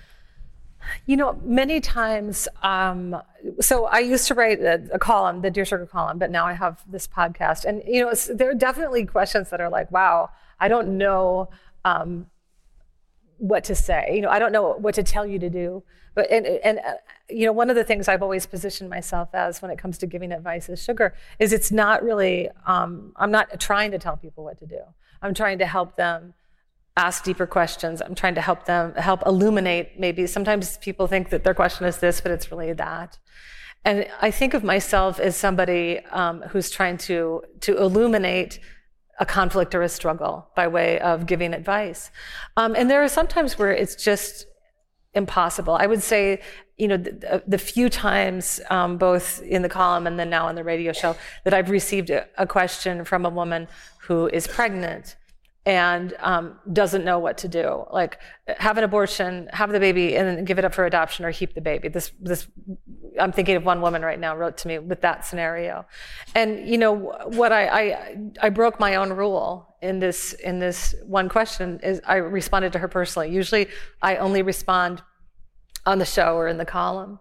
You know, many times, um, so I used to write a, a column, the Dear Sugar column, but now I have this podcast. And, you know, it's, there are definitely questions that are like, wow, I don't know um, what to say. You know, I don't know what to tell you to do. But, and, and uh, you know, one of the things I've always positioned myself as when it comes to giving advice as Sugar is it's not really, um, I'm not trying to tell people what to do. I'm trying to help them ask deeper questions. I'm trying to help them, help illuminate maybe. Sometimes people think that their question is this, but it's really that. And I think of myself as somebody um, who's trying to, to illuminate a conflict or a struggle by way of giving advice. Um, and there are some times where it's just impossible. I would say, you know, the, the few times, um, both in the column and then now on the radio show, that I've received a, a question from a woman who is pregnant and um, doesn't know what to do, like have an abortion, have the baby, and then give it up for adoption or keep the baby. This, this, I'm thinking of one woman right now wrote to me with that scenario, and you know what? I, I, I broke my own rule in this, in this one question. Is I responded to her personally. Usually, I only respond on the show or in the column.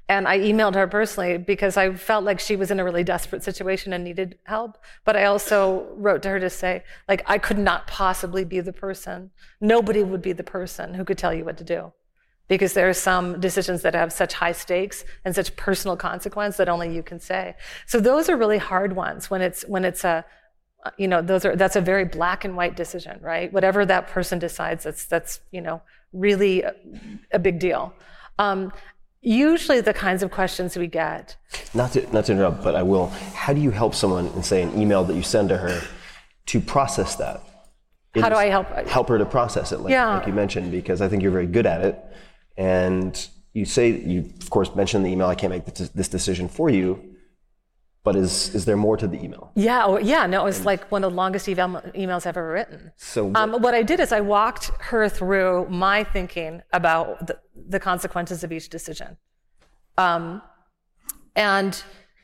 And I emailed her personally because I felt like she was in a really desperate situation and needed help. But I also wrote to her to say, like, I could not possibly be the person. Nobody would be the person who could tell you what to do. Because there are some decisions that have such high stakes and such personal consequence that only you can say. So those are really hard ones when it's when it's a, you know, those are that's a very black and white decision, right? Whatever that person decides, that's that's you know really a, a big deal. Um, Usually the kinds of questions we get. Not to, not to interrupt, but I will. How do you help someone in, say, an email that you send to her to process that? It How do is, I help? Help her to process it, like, yeah. like you mentioned, because I think you're very good at it. And you say, you of course mentioned in the email, I can't make this decision for you, but is is there more to the email? Yeah, oh, yeah, no, it was like one of the longest email, emails I've ever written. So what, um, what I did is I walked her through my thinking about the, the consequences of each decision. Um, and,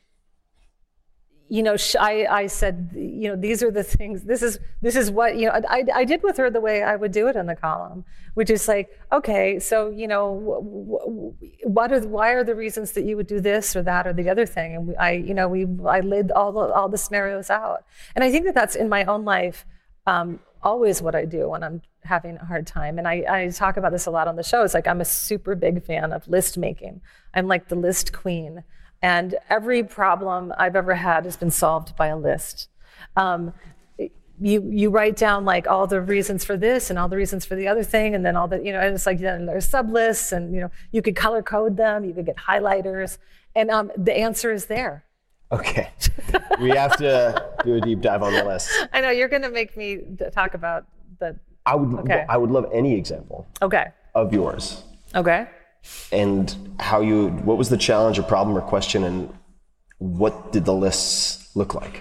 you know, I, I said, you know, these are the things, this is this is what, you know, I, I did with her the way I would do it in the column, which is like, okay, so, you know, what are, why are the reasons that you would do this or that or the other thing? And I, you know, we, I laid all the, all the scenarios out. And I think that that's in my own life, um, always what I do when I'm having a hard time. And I, I talk about this a lot on the show. It's like, I'm a super big fan of list making. I'm like the list queen. And every problem I've ever had has been solved by a list. Um, you you write down like all the reasons for this and all the reasons for the other thing, and then all the, you know, and it's like then there's sub lists, and you know, you could color code them, you could get highlighters, and um, the answer is there. Okay, we have to do a deep dive on the list. I know you're going to make me talk about the. I would okay. I would love any example. Okay. Of yours. Okay. And how you, what was the challenge or problem or question, and what did the lists look like?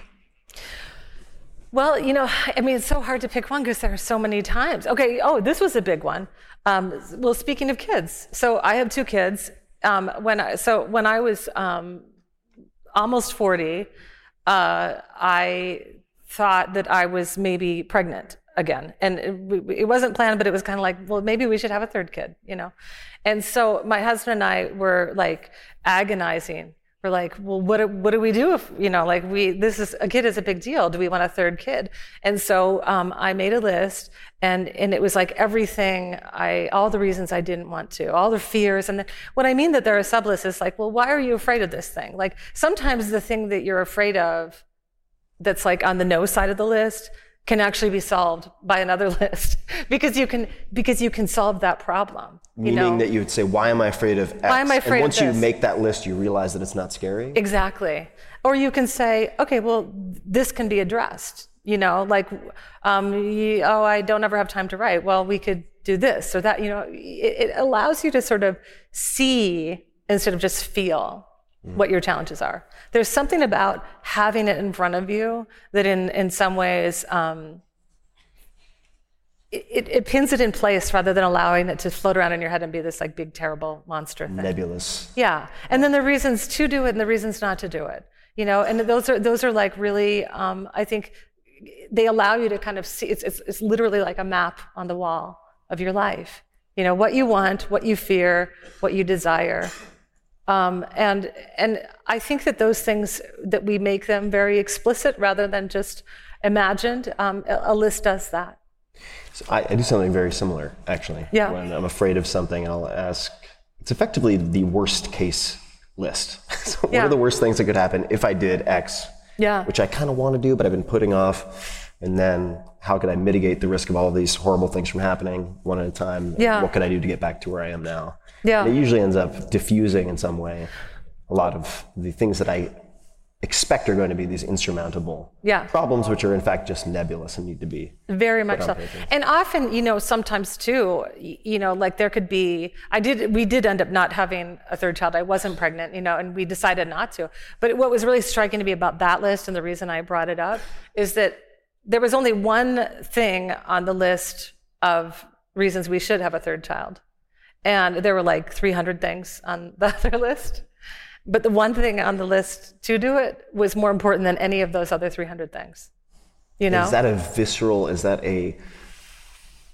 Well, you know, I mean, it's so hard to pick one because there are so many times. Okay, oh, this was a big one. Um, well, speaking of kids, so I have two kids. Um, when I, so when I was um, almost forty, uh, I thought that I was maybe pregnant again. And it, it wasn't planned, but it was kind of like, well, maybe we should have a third kid, you know? And so my husband and I were like agonizing. We're like, well, what do, what do we do if, you know, like we, this is, a kid is a big deal. Do we want a third kid? And so um, I made a list, and, and it was like everything, I, all the reasons I didn't want to, all the fears. And the, what I mean that there are sublists is like, well, why are you afraid of this thing? Like sometimes the thing that you're afraid of that's like on the no side of the list can actually be solved by another list because you can because you can solve that problem. You Meaning know? that you would say, why am I afraid of X? Why am I afraid and once of you this? make that list, you realize that it's not scary? Exactly. Or you can say, okay, well, this can be addressed. You know, like, um, you, oh, I don't ever have time to write. Well, we could do this or that. You know, it, it allows you to sort of see instead of just feel what your challenges are. There's something about having it in front of you that in, in some ways, um, it, it pins it in place rather than allowing it to float around in your head and be this like big, terrible monster thing. Nebulous. Yeah. And then the reasons to do it and the reasons not to do it, you know, and those are, those are like really, um, I think they allow you to kind of see, it's, it's, it's literally like a map on the wall of your life. You know, what you want, what you fear, what you desire. Um, and and I think that those things, that we make them very explicit rather than just imagined. Um, a, a list does that. So I, I do something very similar, actually. Yeah. When I'm afraid of something, I'll ask, it's effectively the worst case list. So what Yeah. are the worst things that could happen if I did X? Yeah. Which I kind of want to do, but I've been putting off. And then how could I mitigate the risk of all of these horrible things from happening one at a time? Yeah. What could I do to get back to where I am now? Yeah. And it usually ends up diffusing in some way a lot of the things that I expect are going to be these insurmountable Yeah. problems, which are in fact just nebulous and need to be Very much on so. paper. And often, you know, sometimes too, y- you know, like there could be, I did, we did end up not having a third child. I wasn't pregnant, you know, and we decided not to. But what was really striking to me about that list, and the reason I brought it up, is that there was only one thing on the list of reasons we should have a third child. And there were like three hundred things on the other list. But the one thing on the list to do it was more important than any of those other three hundred things. You know? Is that a visceral, is that a,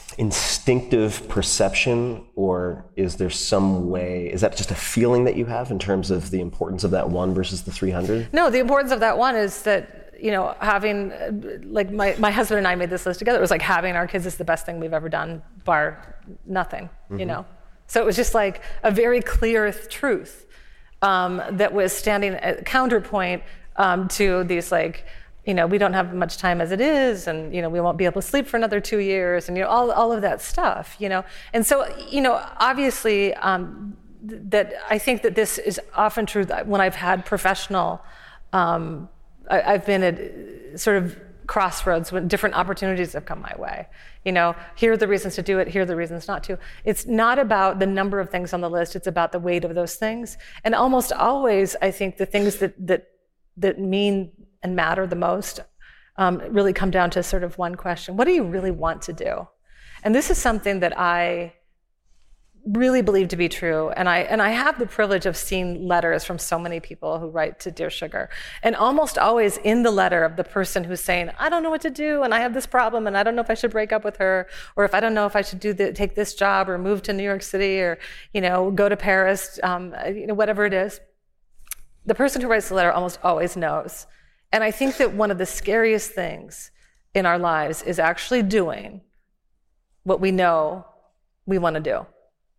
instinctive perception, or is there some way, is that just a feeling that you have in terms of the importance of that one versus the three hundred? No, the importance of that one is that, you know, having, like my, my husband and I made this list together. It was like having our kids is the best thing we've ever done, bar nothing, mm-hmm. you know? So it was just like a very clear th- truth um, that was standing at counterpoint um, to these like, you know, we don't have much time as it is, and, you know, we won't be able to sleep for another two years, and, you know, all, all of that stuff, you know. And so, you know, obviously, um, th- that I think that this is often true that when I've had professional, um, I, I've been at sort of crossroads when different opportunities have come my way. You know, here are the reasons to do it, here are the reasons not to. It's not about the number of things on the list, it's about the weight of those things. And almost always, I think the things that that that mean and matter the most um, really come down to sort of one question: what do you really want to do? And this is something that I really believe to be true. And I and I have the privilege of seeing letters from so many people who write to Dear Sugar. And almost always in the letter of the person who's saying, I don't know what to do, and I have this problem, and I don't know if I should break up with her, or if I don't know if I should do the, take this job, or move to New York City, or, you know, go to Paris, um, you know, whatever it is. The person who writes the letter almost always knows. And I think that one of the scariest things in our lives is actually doing what we know we want to do.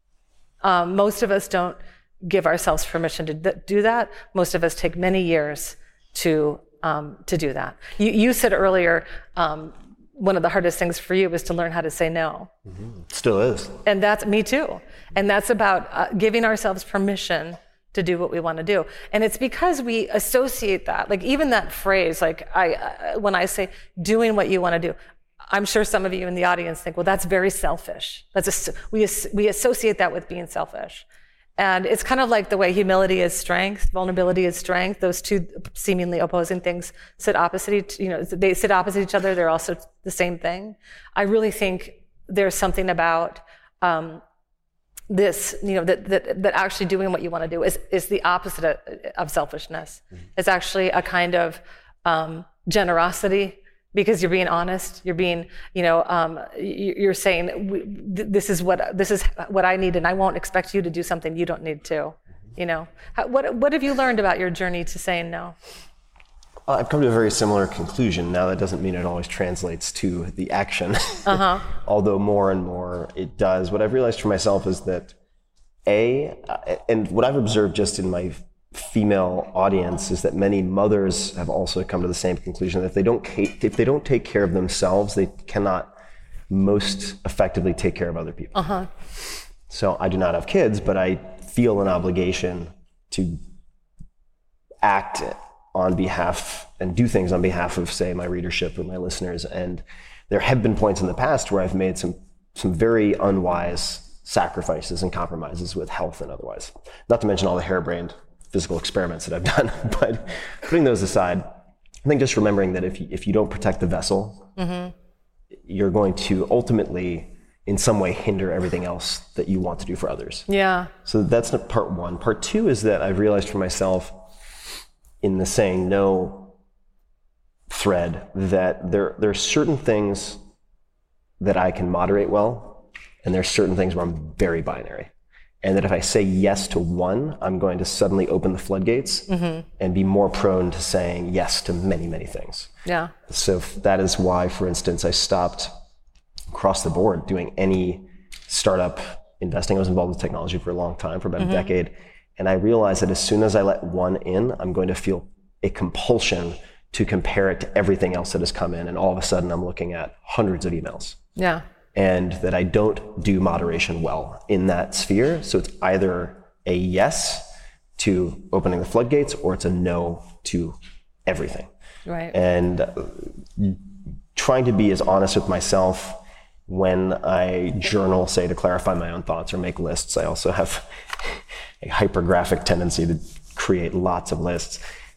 Um, most of us don't give ourselves permission to th- do that. Most of us take many years to um, to do that. You, you said earlier, um, one of the hardest things for you was to learn how to say no. Mm-hmm. Still is. And that's me too. And that's about uh, giving ourselves permission to do what we want to do. And it's because we associate that, like even that phrase, like I, uh, when I say doing what you want to do, I'm sure some of you in the audience think, well, that's very selfish. That's a, we, we associate that with being selfish. And it's kind of like the way humility is strength, vulnerability is strength. Those two seemingly opposing things sit opposite each, you know, they sit opposite each other. They're also the same thing. I really think there's something about, um, this, you know, that, that that actually doing what you want to do is is the opposite of, of selfishness. Mm-hmm. It's actually a kind of um, generosity, because you're being honest. You're being, you know, um, you're saying this is what this is what I need, and I won't expect you to do something you don't need to. You know, How, what what have you learned about your journey to saying no? I've come to a very similar conclusion. Now, that doesn't mean it always translates to the action. Uh-huh. Although more and more it does. What I've realized for myself is that, A, and what I've observed just in my female audience is that many mothers have also come to the same conclusion, that if they don't, if they don't take care of themselves, they cannot most effectively take care of other people. Uh-huh. So I do not have kids, but I feel an obligation to act on behalf and do things on behalf of, say, my readership or my listeners. And there have been points in the past where I've made some some very unwise sacrifices and compromises with health and otherwise. Not to mention all the harebrained physical experiments that I've done. But putting those aside, I think just remembering that if you, if you don't protect the vessel, mm-hmm. you're going to ultimately, in some way, hinder everything else that you want to do for others. Yeah. So that's part one. Part two is that I've realized for myself, in the saying no thread, that there there are certain things that I can moderate well, and there are certain things where I'm very binary. And that if I say yes to one, I'm going to suddenly open the floodgates mm-hmm. and be more prone to saying yes to many, many things. Yeah. So that is why, for instance, I stopped across the board doing any startup investing. I was involved with technology for a long time, for about mm-hmm. a decade. And I realized that as soon as I let one in, I'm going to feel a compulsion to compare it to everything else that has come in. And all of a sudden, I'm looking at hundreds of emails. Yeah. And that I don't do moderation well in that sphere. So it's either a yes to opening the floodgates, or it's a no to everything. Right. And trying to be as honest with myself when I journal, say, to clarify my own thoughts or make lists. I also have a hypergraphic tendency to create lots of lists.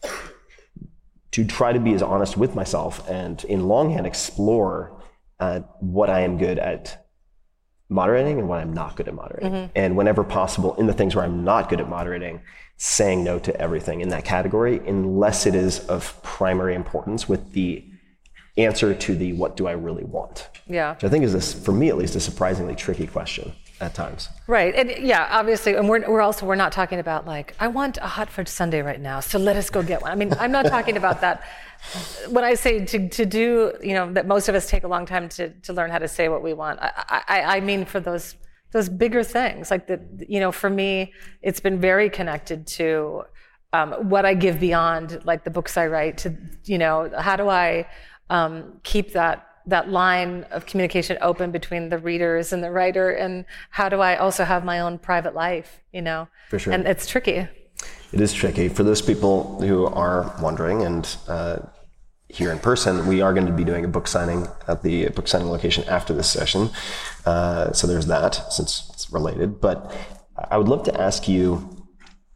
To try to be as honest with myself and in longhand explore uh, what I am good at moderating and what I'm not good at moderating. Mm-hmm. And whenever possible, in the things where I'm not good at moderating, saying no to everything in that category, unless it is of primary importance with the answer to the what do I really want? Yeah. Which I think is, this, for me at least, a surprisingly tricky question at times. Right, and yeah, obviously, and we're, we're also, we're not talking about like, I want a hot fudge sundae right now, so let us go get one. I mean, I'm not talking about that. When I say to, to do, you know, that most of us take a long time to, to learn how to say what we want, I, I, I mean for those those bigger things, like the, you know, for me, it's been very connected to um, what I give beyond, like the books I write, to, you know, how do I um, keep that that line of communication open between the readers and the writer, and how do I also have my own private life, you know? For sure. And it's tricky. It is tricky. For those people who are wondering, and uh, here in person, we are going to be doing a book signing at the book signing location after this session. Uh, so there's that, since it's related. But I would love to ask you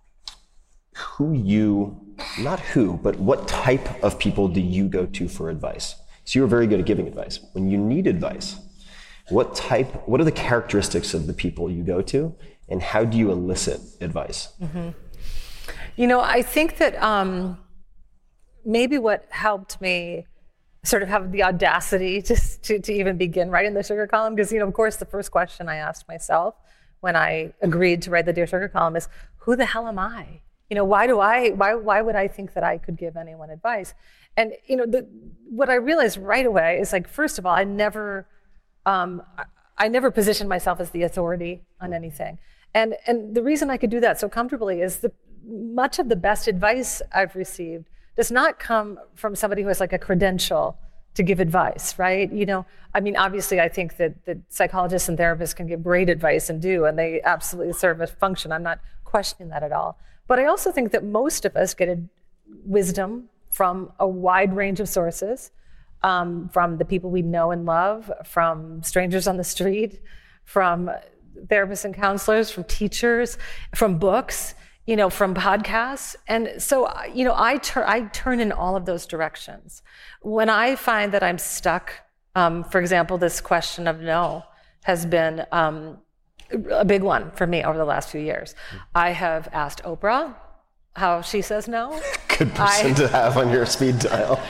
who you, not who, but what type of people do you go to for advice? So you're very good at giving advice. When you need advice, what type, what are the characteristics of the people you go to, and how do you elicit advice? Mm-hmm. You know, I think that um, maybe what helped me sort of have the audacity to, to, to even begin writing the Sugar Column, because, you know, of course, the first question I asked myself when I agreed to write the Dear Sugar Column is, who the hell am I? You know, why do I, why, why would I think that I could give anyone advice? And, you know, the, what I realized right away is, like, first of all, I never, um, I never positioned myself as the authority on anything. And, and the reason I could do that so comfortably is the, much of the best advice I've received does not come from somebody who has like a credential to give advice, right? You know, I mean, obviously I think that, that psychologists and therapists can give great advice and do, and they absolutely serve a function. I'm not questioning that at all. But I also think that most of us get a wisdom from a wide range of sources, um, from the people we know and love, from strangers on the street, from therapists and counselors, from teachers, from books, you know, from podcasts. And so, you know, I, tur- I turn in all of those directions. When I find that I'm stuck, um, for example, this question of no has been um, a big one for me over the last few years. I have asked Oprah how she says no. Good person I, to have on your speed dial.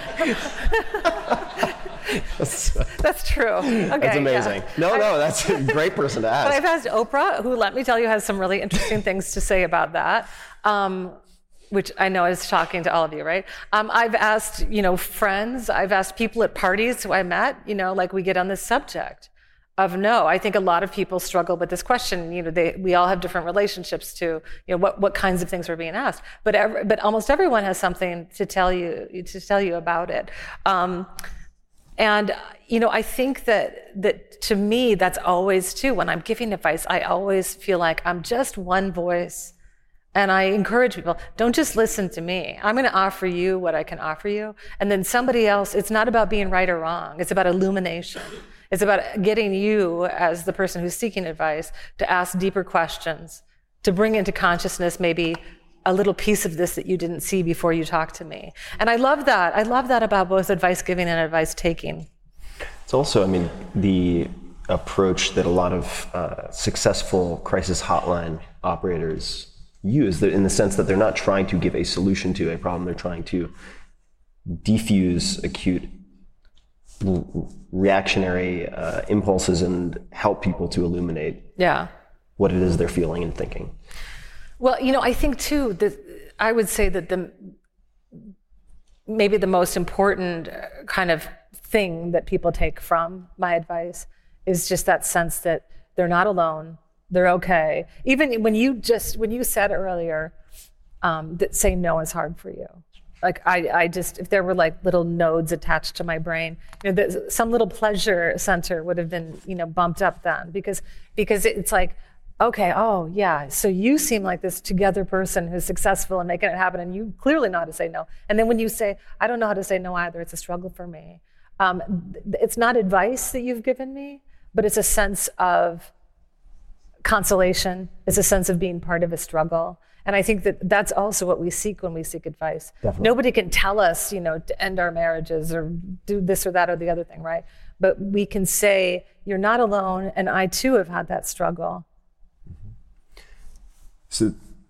that's, that's true. Okay, that's amazing. Yeah. No, I, no, that's a great person to ask. But I've asked Oprah, who, let me tell you, has some really interesting things to say about that, um, which I know is shocking to all of you, right? Um, I've asked, you know, friends, I've asked people at parties who I met, you know, like we get on this subject of no. I think a lot of people struggle with this question. You know, they, we all have different relationships to, you know, what, what kinds of things are being asked. But every, but almost everyone has something to tell you to tell you about it. Um, and you know, I think that that to me, that's always too. When I'm giving advice, I always feel like I'm just one voice. And I encourage people, don't just listen to me. I'm going to offer you what I can offer you. And then somebody else, it's not about being right or wrong. It's about illumination. It's about getting you, as the person who's seeking advice, to ask deeper questions, to bring into consciousness maybe a little piece of this that you didn't see before you talked to me. And I love that. I love that about both advice giving and advice taking. It's also, I mean, the approach that a lot of uh, successful crisis hotline operators use, in the sense that they're not trying to give a solution to a problem, they're trying to defuse acute reactionary uh, impulses and help people to illuminate yeah. what it is they're feeling and thinking. Well, you know, I think too that I would say that the maybe the most important kind of thing that people take from my advice is just that sense that they're not alone, they're okay. Even when you just when you said earlier um, that saying no is hard for you. Like I, I just, if there were like little nodes attached to my brain, you know, some little pleasure center would have been, you know, bumped up then, because because it's like, okay, oh yeah, so you seem like this together person who's successful and making it happen, and you clearly know how to say no. And then when you say, I don't know how to say no either, it's a struggle for me. Um, it's not advice that you've given me, but it's a sense of consolation. It's a sense of being part of a struggle. And I think that that's also what we seek when we seek advice. Definitely. Nobody can tell us, you know, to end our marriages or do this or that or the other thing, right? But we can say, you're not alone, and I too have had that struggle. So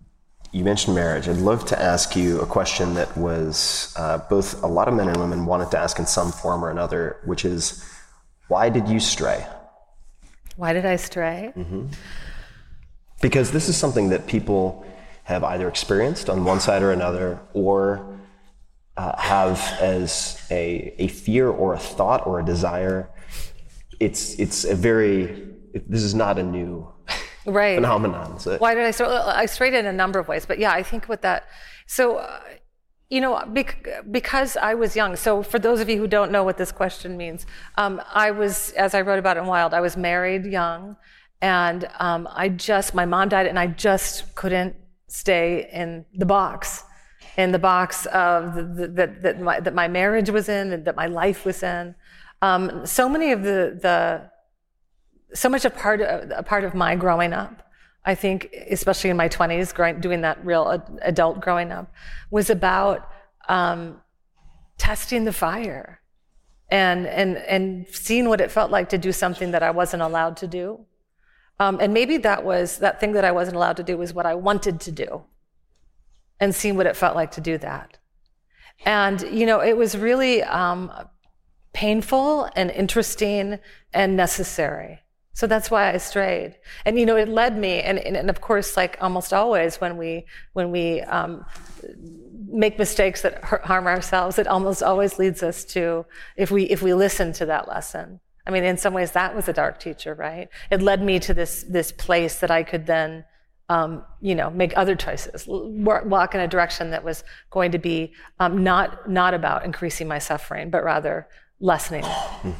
you mentioned marriage. I'd love to ask you a question that was uh, both a lot of men and women wanted to ask in some form or another, which is, why did you stray? Why did I stray? Mm-hmm. Because this is something that people have either experienced on one side or another, or uh, have as a, a fear or a thought or a desire. It's it's a very, it, this is not a new right. phenomenon. So, why did I stray? I strayed in a number of ways, but yeah, I think with that, so, uh, you know, bec- because I was young, so for those of you who don't know what this question means, um, I was, as I wrote about in Wild, I was married young, and um, I just, my mom died, and I just couldn't stay in the box, in the box of the, the, that, that, my, that my marriage was in, and that my life was in. Um, so many of the, the so much a part of, a part of my growing up, I think, especially in my twenties, growing, doing that real ad, adult growing up, was about um, testing the fire and, and, and seeing what it felt like to do something that I wasn't allowed to do. Um, and maybe that was, that thing that I wasn't allowed to do was what I wanted to do, and seeing what it felt like to do that. And, you know, it was really um, painful and interesting and necessary. So that's why I strayed. And, you know, it led me, and, and, and of course, like almost always when we, when we um, make mistakes that harm ourselves, it almost always leads us to, if we, if we listen to that lesson. I mean, in some ways, that was a dark teacher, right? It led me to this this place that I could then, um, you know, make other choices, walk in a direction that was going to be um, not not about increasing my suffering, but rather lessening it. Mm-hmm.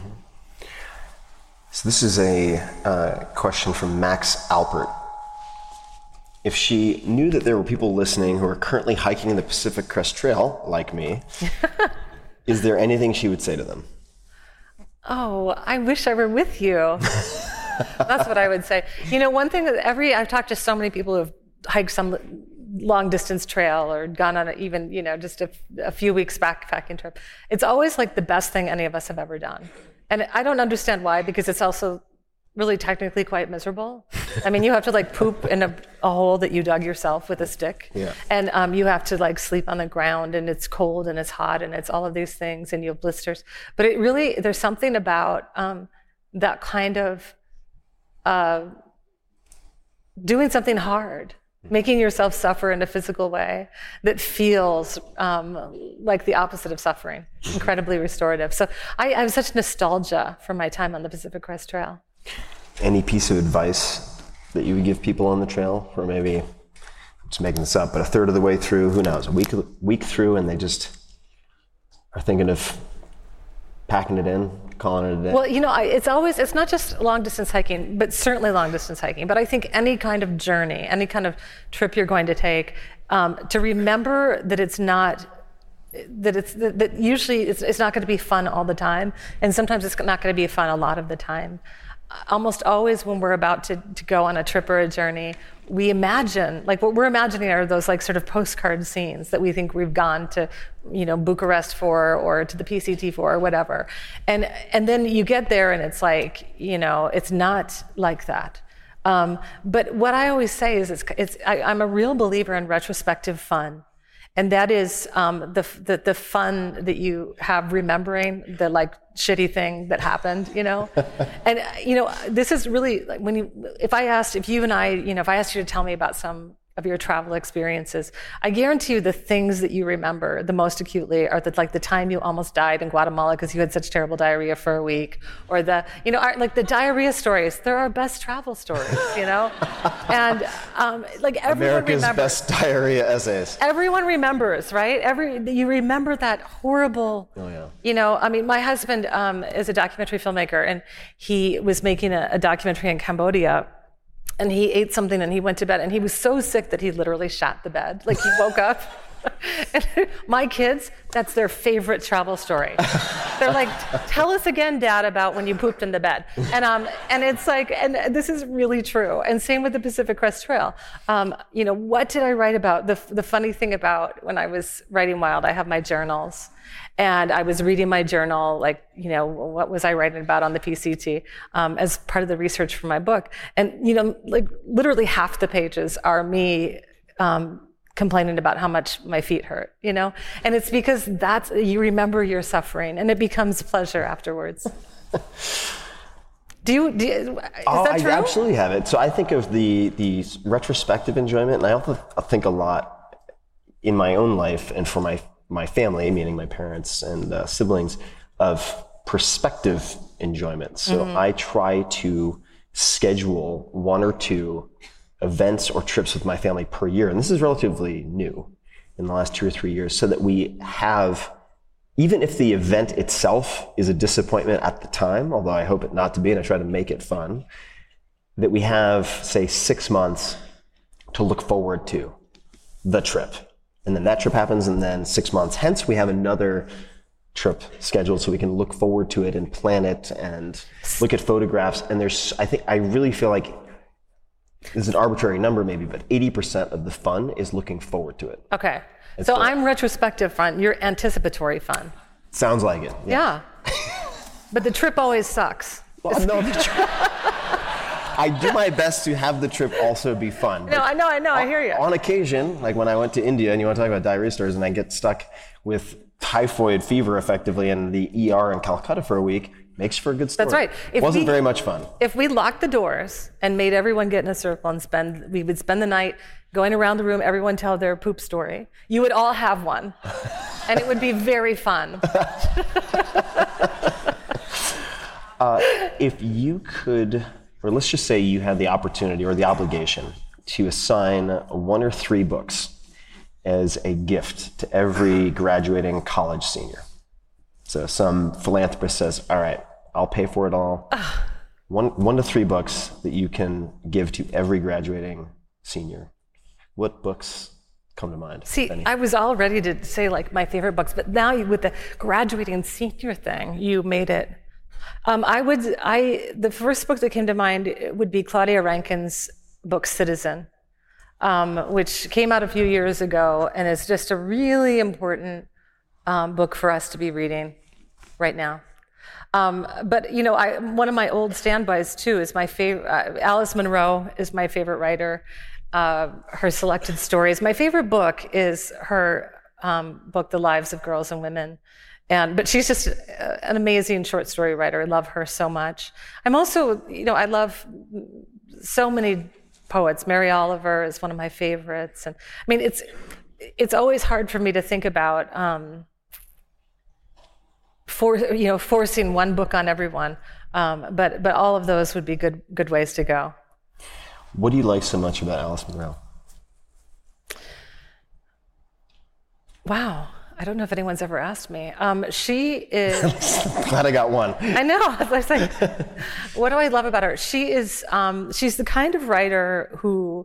So this is a uh, question from Max Alpert. If she knew that there were people listening who are currently hiking the Pacific Crest Trail, like me, is there anything she would say to them? Oh, I wish I were with you. That's what I would say. You know, one thing that every, I've talked to so many people who've hiked some long distance trail or gone on a, even, you know, just a, a few weeks backpacking trip. It's always like the best thing any of us have ever done. And I don't understand why, because it's also really technically quite miserable. I mean, you have to like poop in a, a hole that you dug yourself with a stick. Yeah. And um, you have to like sleep on the ground, and it's cold and it's hot and it's all of these things, and you have blisters. But it really, there's something about um, that kind of uh, doing something hard, making yourself suffer in a physical way that feels um, like the opposite of suffering, incredibly restorative. So I, I have such nostalgia for my time on the Pacific Crest Trail. Any piece of advice that you would give people on the trail, or maybe, I'm just making this up, but a third of the way through, who knows, a week week through, and they just are thinking of packing it in, calling it a day? Well, you know, I, it's always, it's not just long distance hiking, but certainly long distance hiking. But I think any kind of journey, any kind of trip you're going to take, um, to remember that it's not, that it's, that, that usually it's, it's not going to be fun all the time. And sometimes it's not going to be fun a lot of the time. Almost always when we're about to, to go on a trip or a journey, we imagine, like what we're imagining are those like sort of postcard scenes that we think we've gone to, you know, Bucharest for, or to the P C T for, or whatever. And and then you get there and it's like, you know, it's not like that. Um, but what I always say is it's, it's I, I'm a real believer in retrospective fun. And that is um, the, the the fun that you have remembering the like shitty thing that happened, you know. And you know, this is really like when you, if I asked, if you and I, you know, if I asked you to tell me about some of your travel experiences, I guarantee you the things that you remember the most acutely are the, like the time you almost died in Guatemala because you had such terrible diarrhea for a week, or the, you know, like the diarrhea stories. They're our best travel stories, you know. And um, like everyone America's remembers. best diarrhea essays. Everyone remembers, right? Every you remember that horrible. Oh yeah. You know, I mean, my husband um, is a documentary filmmaker, and he was making a, a documentary in Cambodia. And he ate something and he went to bed, and he was so sick that he literally shat the bed. Like he woke up. And my kids, that's their favorite travel story. They're like, tell us again, Dad, about when you pooped in the bed. And um, and it's like, and this is really true. And same with the Pacific Crest Trail. Um, you know, what did I write about? The the funny thing about when I was writing Wild, I have my journals. And I was reading my journal, like, you know, what was I writing about on the P C T um, as part of the research for my book. And, you know, like literally half the pages are me um, complaining about how much my feet hurt, you know? And it's because that's, you remember your suffering and it becomes pleasure afterwards. Do you, do you, is oh, that true? I absolutely have it. So I think of the, the retrospective enjoyment, and I also think a lot in my own life and for my, my family, meaning my parents and uh, siblings, of perspective enjoyment. So mm-hmm. I try to schedule one or two events or trips with my family per year. And this is relatively new in the last two or three years, so that we have, even if the event itself is a disappointment at the time, although I hope it not to be, and I try to make it fun, that we have, say, six months to look forward to the trip. And then that trip happens, and then six months hence, we have another trip scheduled so we can look forward to it and plan it and look at photographs. And there's, I think, I really feel like, this is an arbitrary number maybe, but eighty percent of the fun is looking forward to it. Okay. And so so I'm retrospective fun, you're anticipatory fun. Sounds like it. Yeah. yeah. But the trip always sucks. Well, no, the tri- I do my best to have the trip also be fun. No, I know, I know, on, I hear you. On occasion, like when I went to India, and you want to talk about diarrhea stories, and I get stuck with typhoid fever effectively in the E R in Calcutta for a week, makes for a good story. That's right. It wasn't we, very much fun. If we locked the doors and made everyone get in a circle and spend, we would spend the night going around the room, everyone tell their poop story. You would all have one. And it would be very fun. uh, if you could, or let's just say you had the opportunity or the obligation to assign one or three books as a gift to every graduating college senior. So some philanthropist says, all right, I'll pay for it all. One, one to three books that you can give to every graduating senior. What books come to mind? See, I was all ready to say like my favorite books, but now you, with the graduating senior thing, you made it. Um, I would, I, the first book that came to mind would be Claudia Rankine's book, Citizen, um, which came out a few years ago, and is just a really important um, book for us to be reading right now. Um, but, you know, I, one of my old standbys, too, is my favorite, uh, Alice Munro is my favorite writer. Uh, her selected stories. My favorite book is her um, book, The Lives of Girls and Women. And, but she's just an amazing short story writer. I love her so much. I'm also, you know, I love so many poets. Mary Oliver is one of my favorites. And I mean, it's, it's always hard for me to think about, um, for, you know, forcing one book on everyone. Um, but, but all of those would be good, good ways to go. What do you like so much about Alice Munro? Wow. I don't know if anyone's ever asked me. Um, she is... Glad I got one. I know. I was like, what do I love about her? She is, um, she's the kind of writer who...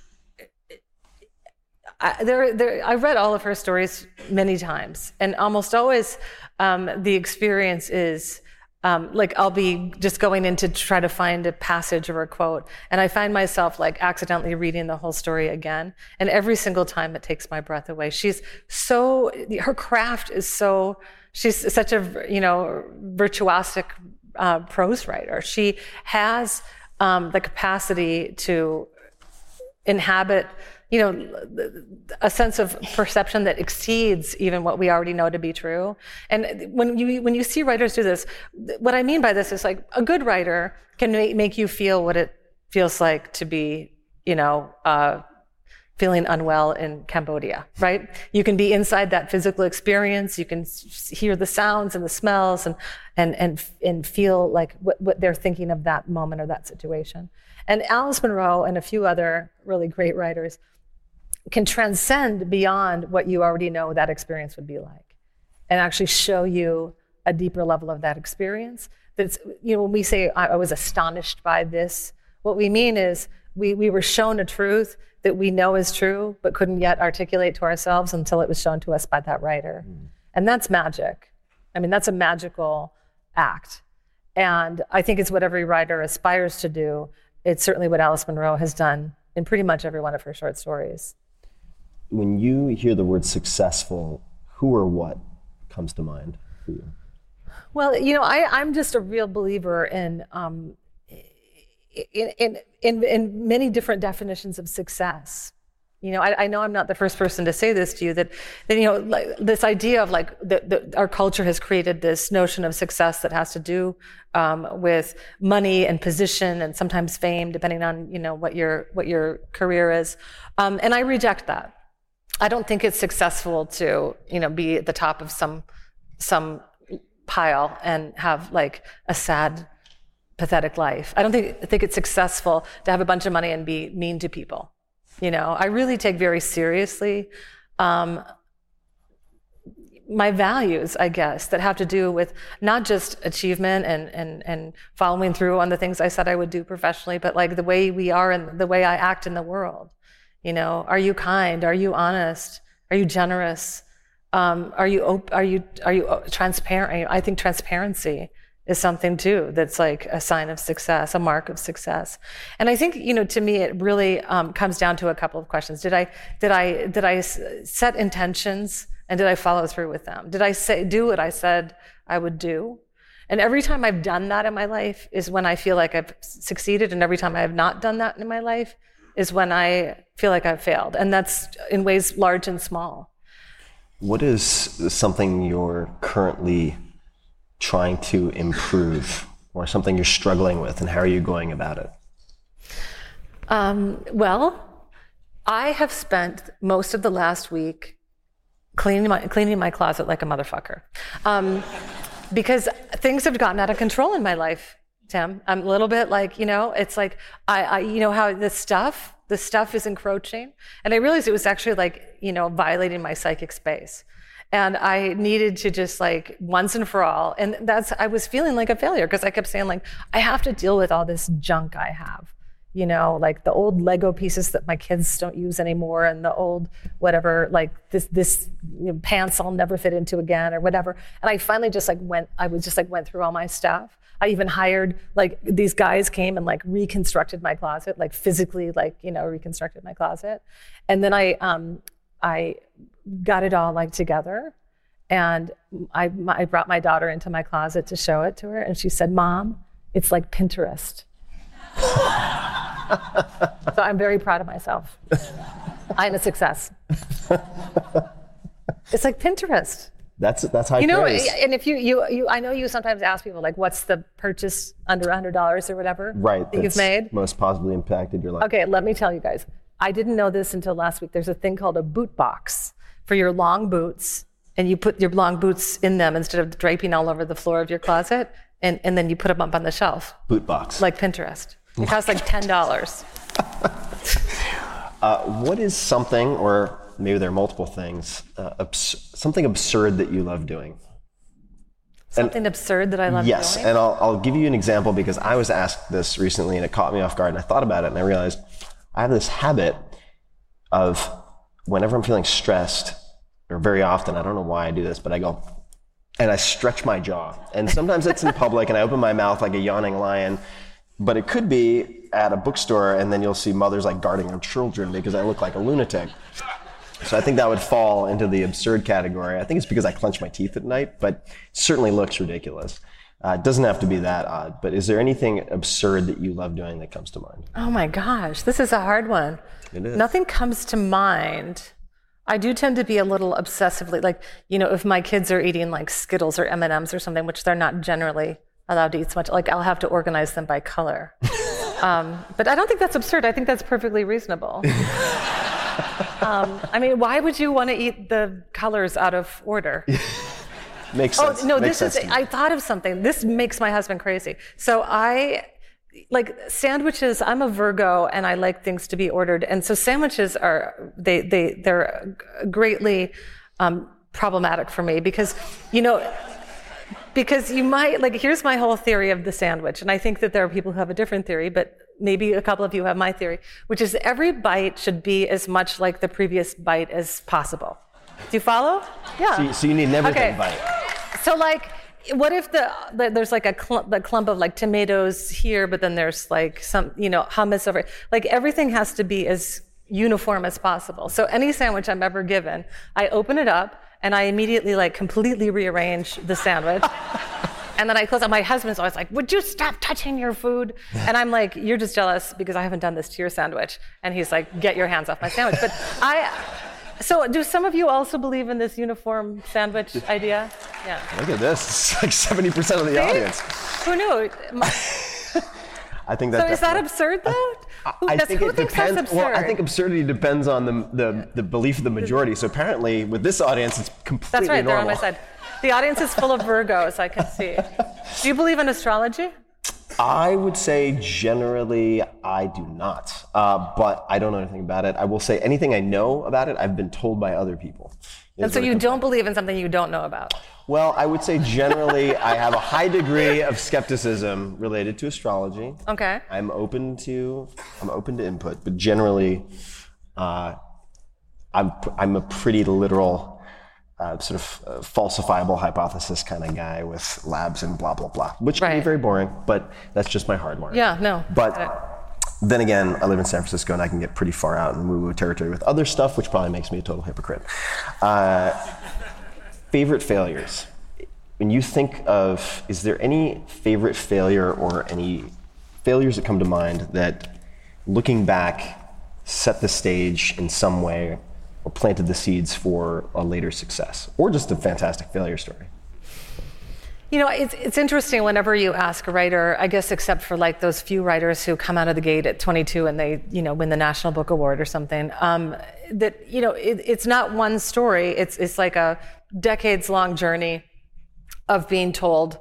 I, there, there, I've read all of her stories many times, and almost always um, the experience is... Um, like I'll be just going in to try to find a passage or a quote, and I find myself like accidentally reading the whole story again. And every single time it takes my breath away. She's so, her craft is so, she's such a, you know, virtuosic uh, prose writer. She has um, the capacity to inhabit, you know, a sense of perception that exceeds even what we already know to be true. And when you when you see writers do this, what I mean by this is like a good writer can make, make you feel what it feels like to be, you know, uh, feeling unwell in Cambodia, right? You can be inside that physical experience. You can hear the sounds and the smells and and and and feel like what, what they're thinking of that moment or that situation. And Alice Munro and a few other really great writers can transcend beyond what you already know that experience would be like, and actually show you a deeper level of that experience. That's, you know, when we say I, I was astonished by this, what we mean is we we were shown a truth that we know is true, but couldn't yet articulate to ourselves until it was shown to us by that writer. Mm. And that's magic. I mean, that's a magical act. And I think it's what every writer aspires to do. It's certainly what Alice Munro has done in pretty much every one of her short stories. When you hear the word successful, who or what comes to mind for you? Well, you know, I, I'm just a real believer in, um, in, in, in, in many different definitions of success. You know, I, I know I'm not the first person to say this to you, that, that you know, like, this idea of like, that that our culture has created this notion of success that has to do um, with money and position and sometimes fame, depending on, you know, what your, what your career is. Um, and I reject that. I don't think it's successful to, you know, be at the top of some, some pile and have like a sad, pathetic life. I don't think, I think it's successful to have a bunch of money and be mean to people. You know, I really take very seriously um, my values, I guess, that have to do with not just achievement and, and, and following through on the things I said I would do professionally, but like the way we are and the way I act in the world. You know, are you kind? Are you honest? Are you generous? Um, are you op- are you are you transparent? I think transparency is something too that's like a sign of success, a mark of success. And I think, you know, to me, it really um, comes down to a couple of questions. Did I did I did I set intentions and did I follow through with them? Did I say do what I said I would do? And every time I've done that in my life is when I feel like I've succeeded, and every time I have not done that in my life is when I feel like I've failed. And that's in ways large and small. What is something you're currently trying to improve, or something you're struggling with, and how are you going about it? Um, well, I have spent most of the last week cleaning my cleaning my closet like a motherfucker, um, because things have gotten out of control in my life, Tim. I'm a little bit like, you know, it's like I, I you know how the stuff the stuff is encroaching, and I realized it was actually like, you know, violating my psychic space. And I needed to just like once and for all, and that's, I was feeling like a failure because I kept saying like, I have to deal with all this junk I have, you know, like the old Lego pieces that my kids don't use anymore, and the old whatever, like this, this you know, pants I'll never fit into again or whatever. And I finally just like went, I was just like went through all my stuff. I even hired, like these guys came and like reconstructed my closet, like physically, like, you know, reconstructed my closet. And then I, um, I, got it all like together, and I, I brought my daughter into my closet to show it to her, and she said, "Mom, it's like Pinterest." So I'm very proud of myself. I'm a success. It's like Pinterest. That's that's high you know, praise. And if you you you, I know you sometimes ask people like, "What's the purchase under one hundred dollars or whatever right, that you've made?" Most positively impacted your life. Okay, let me tell you guys. I didn't know this until last week. There's a thing called a boot box for your long boots, and you put your long boots in them instead of draping all over the floor of your closet, and, and then you put them up on the shelf. Boot box. Like Pinterest. It costs like ten dollars. uh, what is something, or maybe there are multiple things, uh, abs- something absurd that you love doing? Something and, absurd that I love yes, doing? Yes, and I'll, I'll give you an example because I was asked this recently and it caught me off guard, and I thought about it and I realized I have this habit of whenever I'm feeling stressed, or very often, I don't know why I do this, but I go, and I stretch my jaw. And sometimes it's in public and I open my mouth like a yawning lion, but it could be at a bookstore, and then you'll see mothers like guarding their children because I look like a lunatic. So I think that would fall into the absurd category. I think it's because I clench my teeth at night, but it certainly looks ridiculous. Uh, it doesn't have to be that odd, but is there anything absurd that you love doing that comes to mind? Oh my gosh, this is a hard one. It is. Nothing comes to mind. I do tend to be a little obsessively, like, you know, if my kids are eating like Skittles or M and M's or something, which they're not generally allowed to eat so much, like I'll have to organize them by color. um, but I don't think that's absurd. I think that's perfectly reasonable. um, I mean, why would you want to eat the colors out of order? Makes sense. Oh, no, makes this is, I thought of something. This makes my husband crazy. So I, like sandwiches, I'm a Virgo and I like things to be ordered. And so sandwiches are, they, they, they're greatly um, problematic for me because, you know, because you might, like, here's my whole theory of the sandwich. And I think that there are people who have a different theory, but maybe a couple of you have my theory, which is every bite should be as much like the previous bite as possible. Do you follow? Yeah. So you, so you need an everything okay. bite. So like, what if the, the there's like a clump, a clump of like tomatoes here, but then there's like some, you know, hummus over, like everything has to be as uniform as possible. So any sandwich I'm ever given, I open it up and I immediately like completely rearrange the sandwich. And then I close up. My husband's always like, would you stop touching your food? And I'm like, you're just jealous because I haven't done this to your sandwich. And he's like, get your hands off my sandwich. But I, so do some of you also believe in this uniform sandwich idea? Yeah. Look at this. It's like seventy percent of the See? audience. Who knew? I think that So is that absurd though? I, Who, I that's- think who it thinks depends. that's Well, I absurd? think absurdity depends on the, the, the belief of the majority. So apparently with this audience, it's completely That's right, they're on normal. my side. The audience is full of Virgos, I can see. Do you believe in astrology? I would say generally I do not, uh, but I don't know anything about it. I will say anything I know about it, I've been told by other people. And so you don't believe in something you don't know about? Well, I would say generally I have a high degree of skepticism related to astrology. Okay. I'm open to I'm open to input, but generally uh, I'm I'm a pretty literal uh, sort of uh, falsifiable hypothesis kind of guy with labs and blah blah blah, which can be Right. very boring, but that's just my hard mark. Yeah, no. But then again, I live in San Francisco and I can get pretty far out in woo-woo territory with other stuff, which probably makes me a total hypocrite. Uh, favorite failures. When you think of, is there any favorite failure or any failures that come to mind that, looking back, set the stage in some way or planted the seeds for a later success, or just a fantastic failure story? You know, it's it's interesting whenever you ask a writer, I guess except for like those few writers who come out of the gate at twenty-two and they, you know, win the National Book Award or something, um, that, you know, it, it's not one story. It's it's like a decades-long journey of being told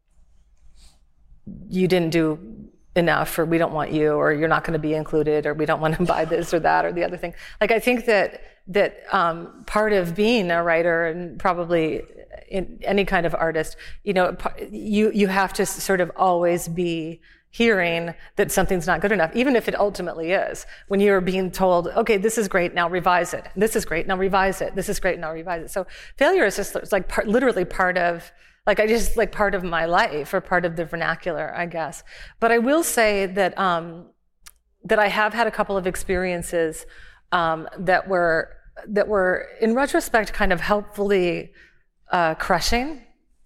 you didn't do enough, or we don't want you, or you're not going to be included, or we don't want to buy this or that or the other thing. Like, I think that that um, part of being a writer, and probably in any kind of artist, you know, you you have to sort of always be hearing that something's not good enough, even if it ultimately is. When you're being told, okay, this is great, now revise it. This is great, now revise it. This is great, now revise it. So failure is just it's like part, literally part of, like I just like part of my life, or part of the vernacular, I guess. But I will say that um, that I have had a couple of experiences um, that were that were in retrospect kind of helpfully uh, crushing.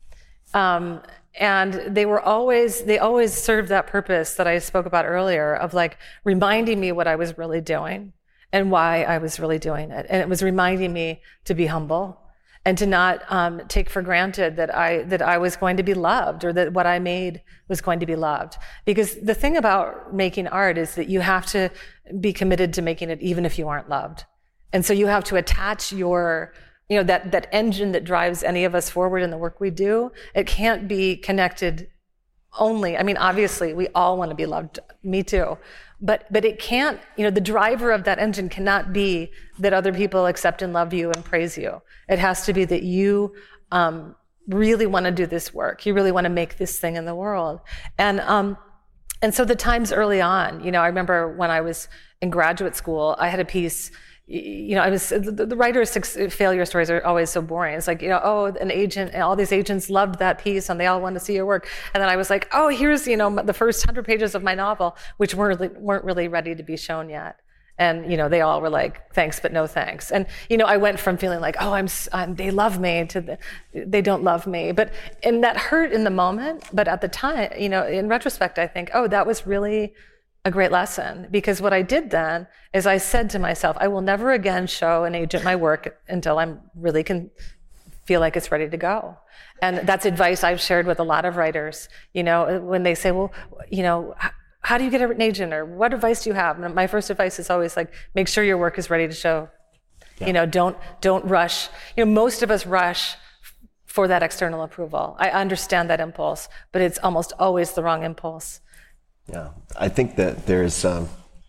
Um, And they were always, they always served that purpose that I spoke about earlier of like reminding me what I was really doing and why I was really doing it. And it was reminding me to be humble and to not um, take for granted that I, that I was going to be loved, or that what I made was going to be loved. Because the thing about making art is that you have to be committed to making it even if you aren't loved. And so you have to attach your, you know, that, that engine that drives any of us forward in the work we do. It can't be connected only. I mean, obviously, we all want to be loved. Me too. But but it can't, you know, the driver of that engine cannot be that other people accept and love you and praise you. It has to be that you um, really want to do this work. You really want to make this thing in the world. And um, and so the times early on, you know, I remember when I was in graduate school, I had a piece. You know, I was the, the writer's failure stories are always so boring. It's like, you know, oh, an agent, and all these agents loved that piece, and they all wanted to see your work. And then I was like, oh, here's, you know, the first hundred pages of my novel, which weren't really, weren't really ready to be shown yet. And you know, they all were like, thanks, but no thanks. And you know, I went from feeling like, oh, I'm, I'm they love me, to the, they don't love me. But and that hurt in the moment. But at the time, you know, in retrospect, I think, oh, that was really a great lesson, because what I did then is I said to myself, I will never again show an agent my work until I'm really can feel like it's ready to go. And that's advice I've shared with a lot of writers, you know, when they say, well, you know, how do you get an agent, or what advice do you have? And my first advice is always like, make sure your work is ready to show. Yeah. You know, don't don't rush. You know, most of us rush for that external approval. I understand that impulse, but it's almost always the wrong impulse. Yeah, I think that there's um,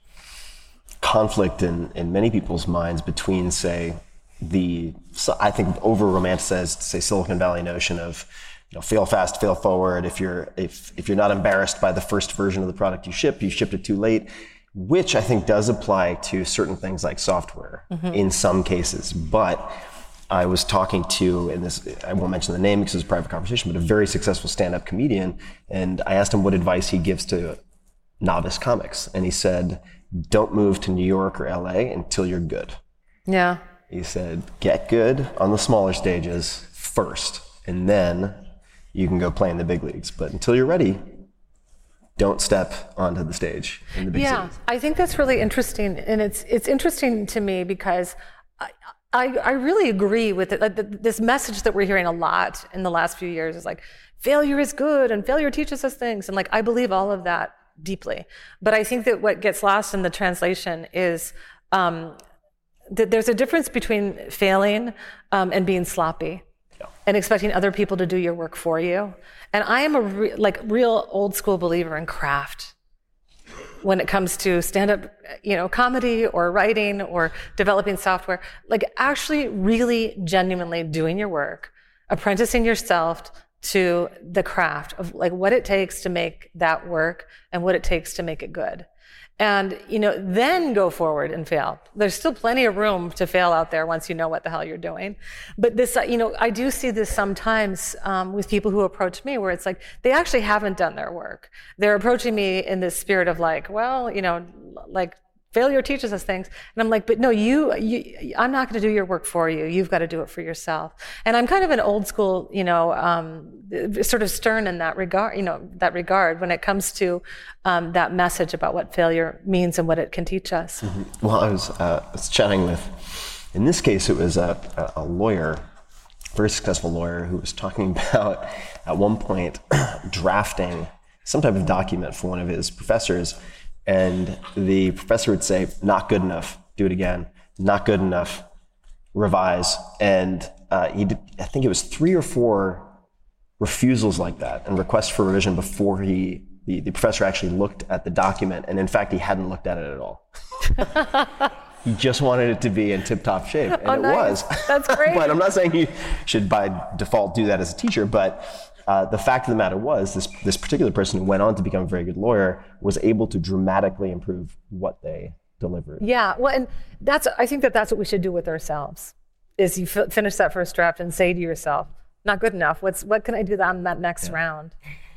conflict in, in many people's minds between, say, the, so I think over-romanticized, say, Silicon Valley notion of, you know, fail fast, fail forward. If you're if if you're not embarrassed by the first version of the product you ship, you shipped it too late, which I think does apply to certain things like software mm-hmm. in some cases. But I was talking to, and this, I won't mention the name because it's a private conversation, but a very successful stand-up comedian, and I asked him what advice he gives to novice comics, and he said, don't move to New York or L A until you're good. Yeah. He said, get good on the smaller stages first, and then you can go play in the big leagues. But until you're ready, don't step onto the stage in the big yeah, cities. I think that's really interesting. And it's it's interesting to me because I, I, I really agree with it. Like the, this message that we're hearing a lot in the last few years is like, failure is good and failure teaches us things. And like, I believe all of that deeply. But I think that what gets lost in the translation is um, that there's a difference between failing um, and being sloppy. And expecting other people to do your work for you. And I am a re- like real old school believer in craft when it comes to stand-up, you know, comedy or writing or developing software. Like actually really genuinely doing your work, apprenticing yourself to the craft of like what it takes to make that work and what it takes to make it good. And, you know, then go forward and fail. There's still plenty of room to fail out there once you know what the hell you're doing. But this, you know, I do see this sometimes um, with people who approach me where it's like, they actually haven't done their work. They're approaching me in this spirit of like, well, you know, like, failure teaches us things. And I'm like, but no, you, you I'm not going to do your work for you. You've got to do it for yourself. And I'm kind of an old school, you know, um, sort of stern in that regard, you know, that regard when it comes to um, that message about what failure means and what it can teach us. Mm-hmm. Well, I was, uh, I was chatting with, in this case, it was a, a lawyer, very successful lawyer who was talking about at one point drafting some type of document for one of his professors. And the professor would say, not good enough, do it again, not good enough, revise. And uh, he did, I think it was three or four refusals like that and requests for revision before he, the, the professor actually looked at the document. And in fact, he hadn't looked at it at all. He just wanted it to be in tip-top shape, and oh, it nice. was. That's great. But I'm not saying you should by default do that as a teacher, but Uh, the fact of the matter was, this this particular person who went on to become a very good lawyer was able to dramatically improve what they delivered. Yeah, well, and that's I think that that's what we should do with ourselves. Is you f- finish that first draft and say to yourself, "Not good enough. What's what can I do on that next yeah. round?"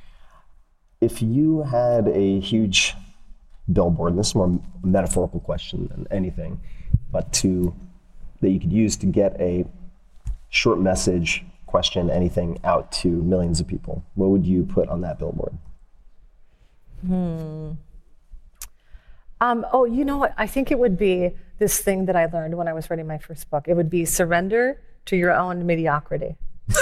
If you had a huge billboard, and this is more a metaphorical question than anything, but to that you could use to get a short message, question, anything out to millions of people, what would you put on that billboard? Hmm. Um, oh, you know what? I think it would be this thing that I learned when I was writing my first book. It would be surrender to your own mediocrity.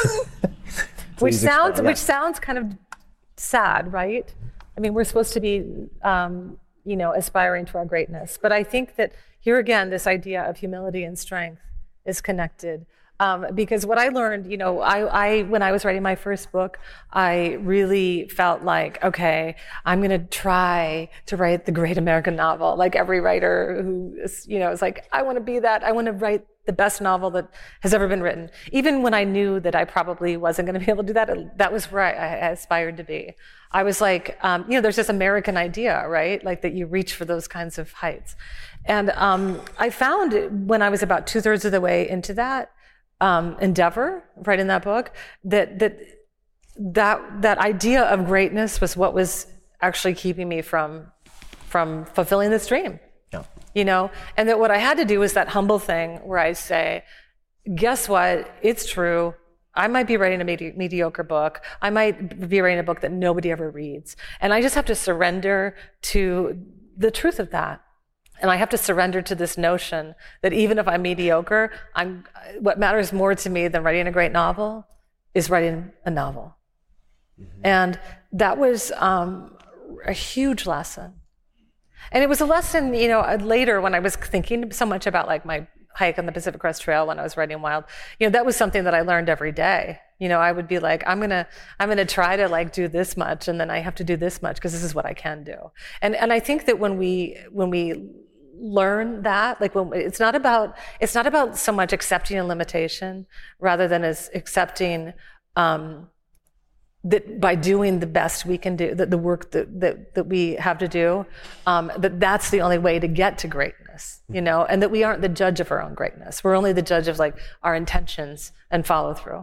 which sounds, explain, yeah. which sounds kind of sad, right? I mean, we're supposed to be, um, you know, aspiring to our greatness. But I think that here again, this idea of humility and strength is connected. Um, because what I learned, you know, I, I, when I was writing my first book, I really felt like, okay, I'm going to try to write the great American novel. Like every writer who is, you know, is like, I want to be that. I want to write the best novel that has ever been written. Even when I knew that I probably wasn't going to be able to do that, that was where I, I aspired to be. I was like, um, you know, there's this American idea, right? Like that you reach for those kinds of heights. And um, I found when I was about two thirds of the way into that, Um, endeavor, right in that book, that that that that idea of greatness was what was actually keeping me from from fulfilling this dream. Yeah. You know, and that what I had to do was that humble thing where I say, guess what? It's true. I might be writing a medi- mediocre book. I might be writing a book that nobody ever reads, and I just have to surrender to the truth of that. And I have to surrender to this notion that even if I'm mediocre, I'm, what matters more to me than writing a great novel is writing a novel. Mm-hmm. And that was um, a huge lesson. And it was a lesson, you know, later when I was thinking so much about like my hike on the Pacific Crest Trail when I was writing Wild, you know, that was something that I learned every day. You know, I would be like, I'm gonna, I'm gonna try to like do this much, and then I have to do this much because this is what I can do. And and I think that when we when we learn that, like when it's not about it's not about so much accepting a limitation rather than as accepting um, that by doing the best we can do, that the work that that, that we have to do, um, that that's the only way to get to greatness, you know, and that we aren't the judge of our own greatness. We're only the judge of like our intentions and follow through.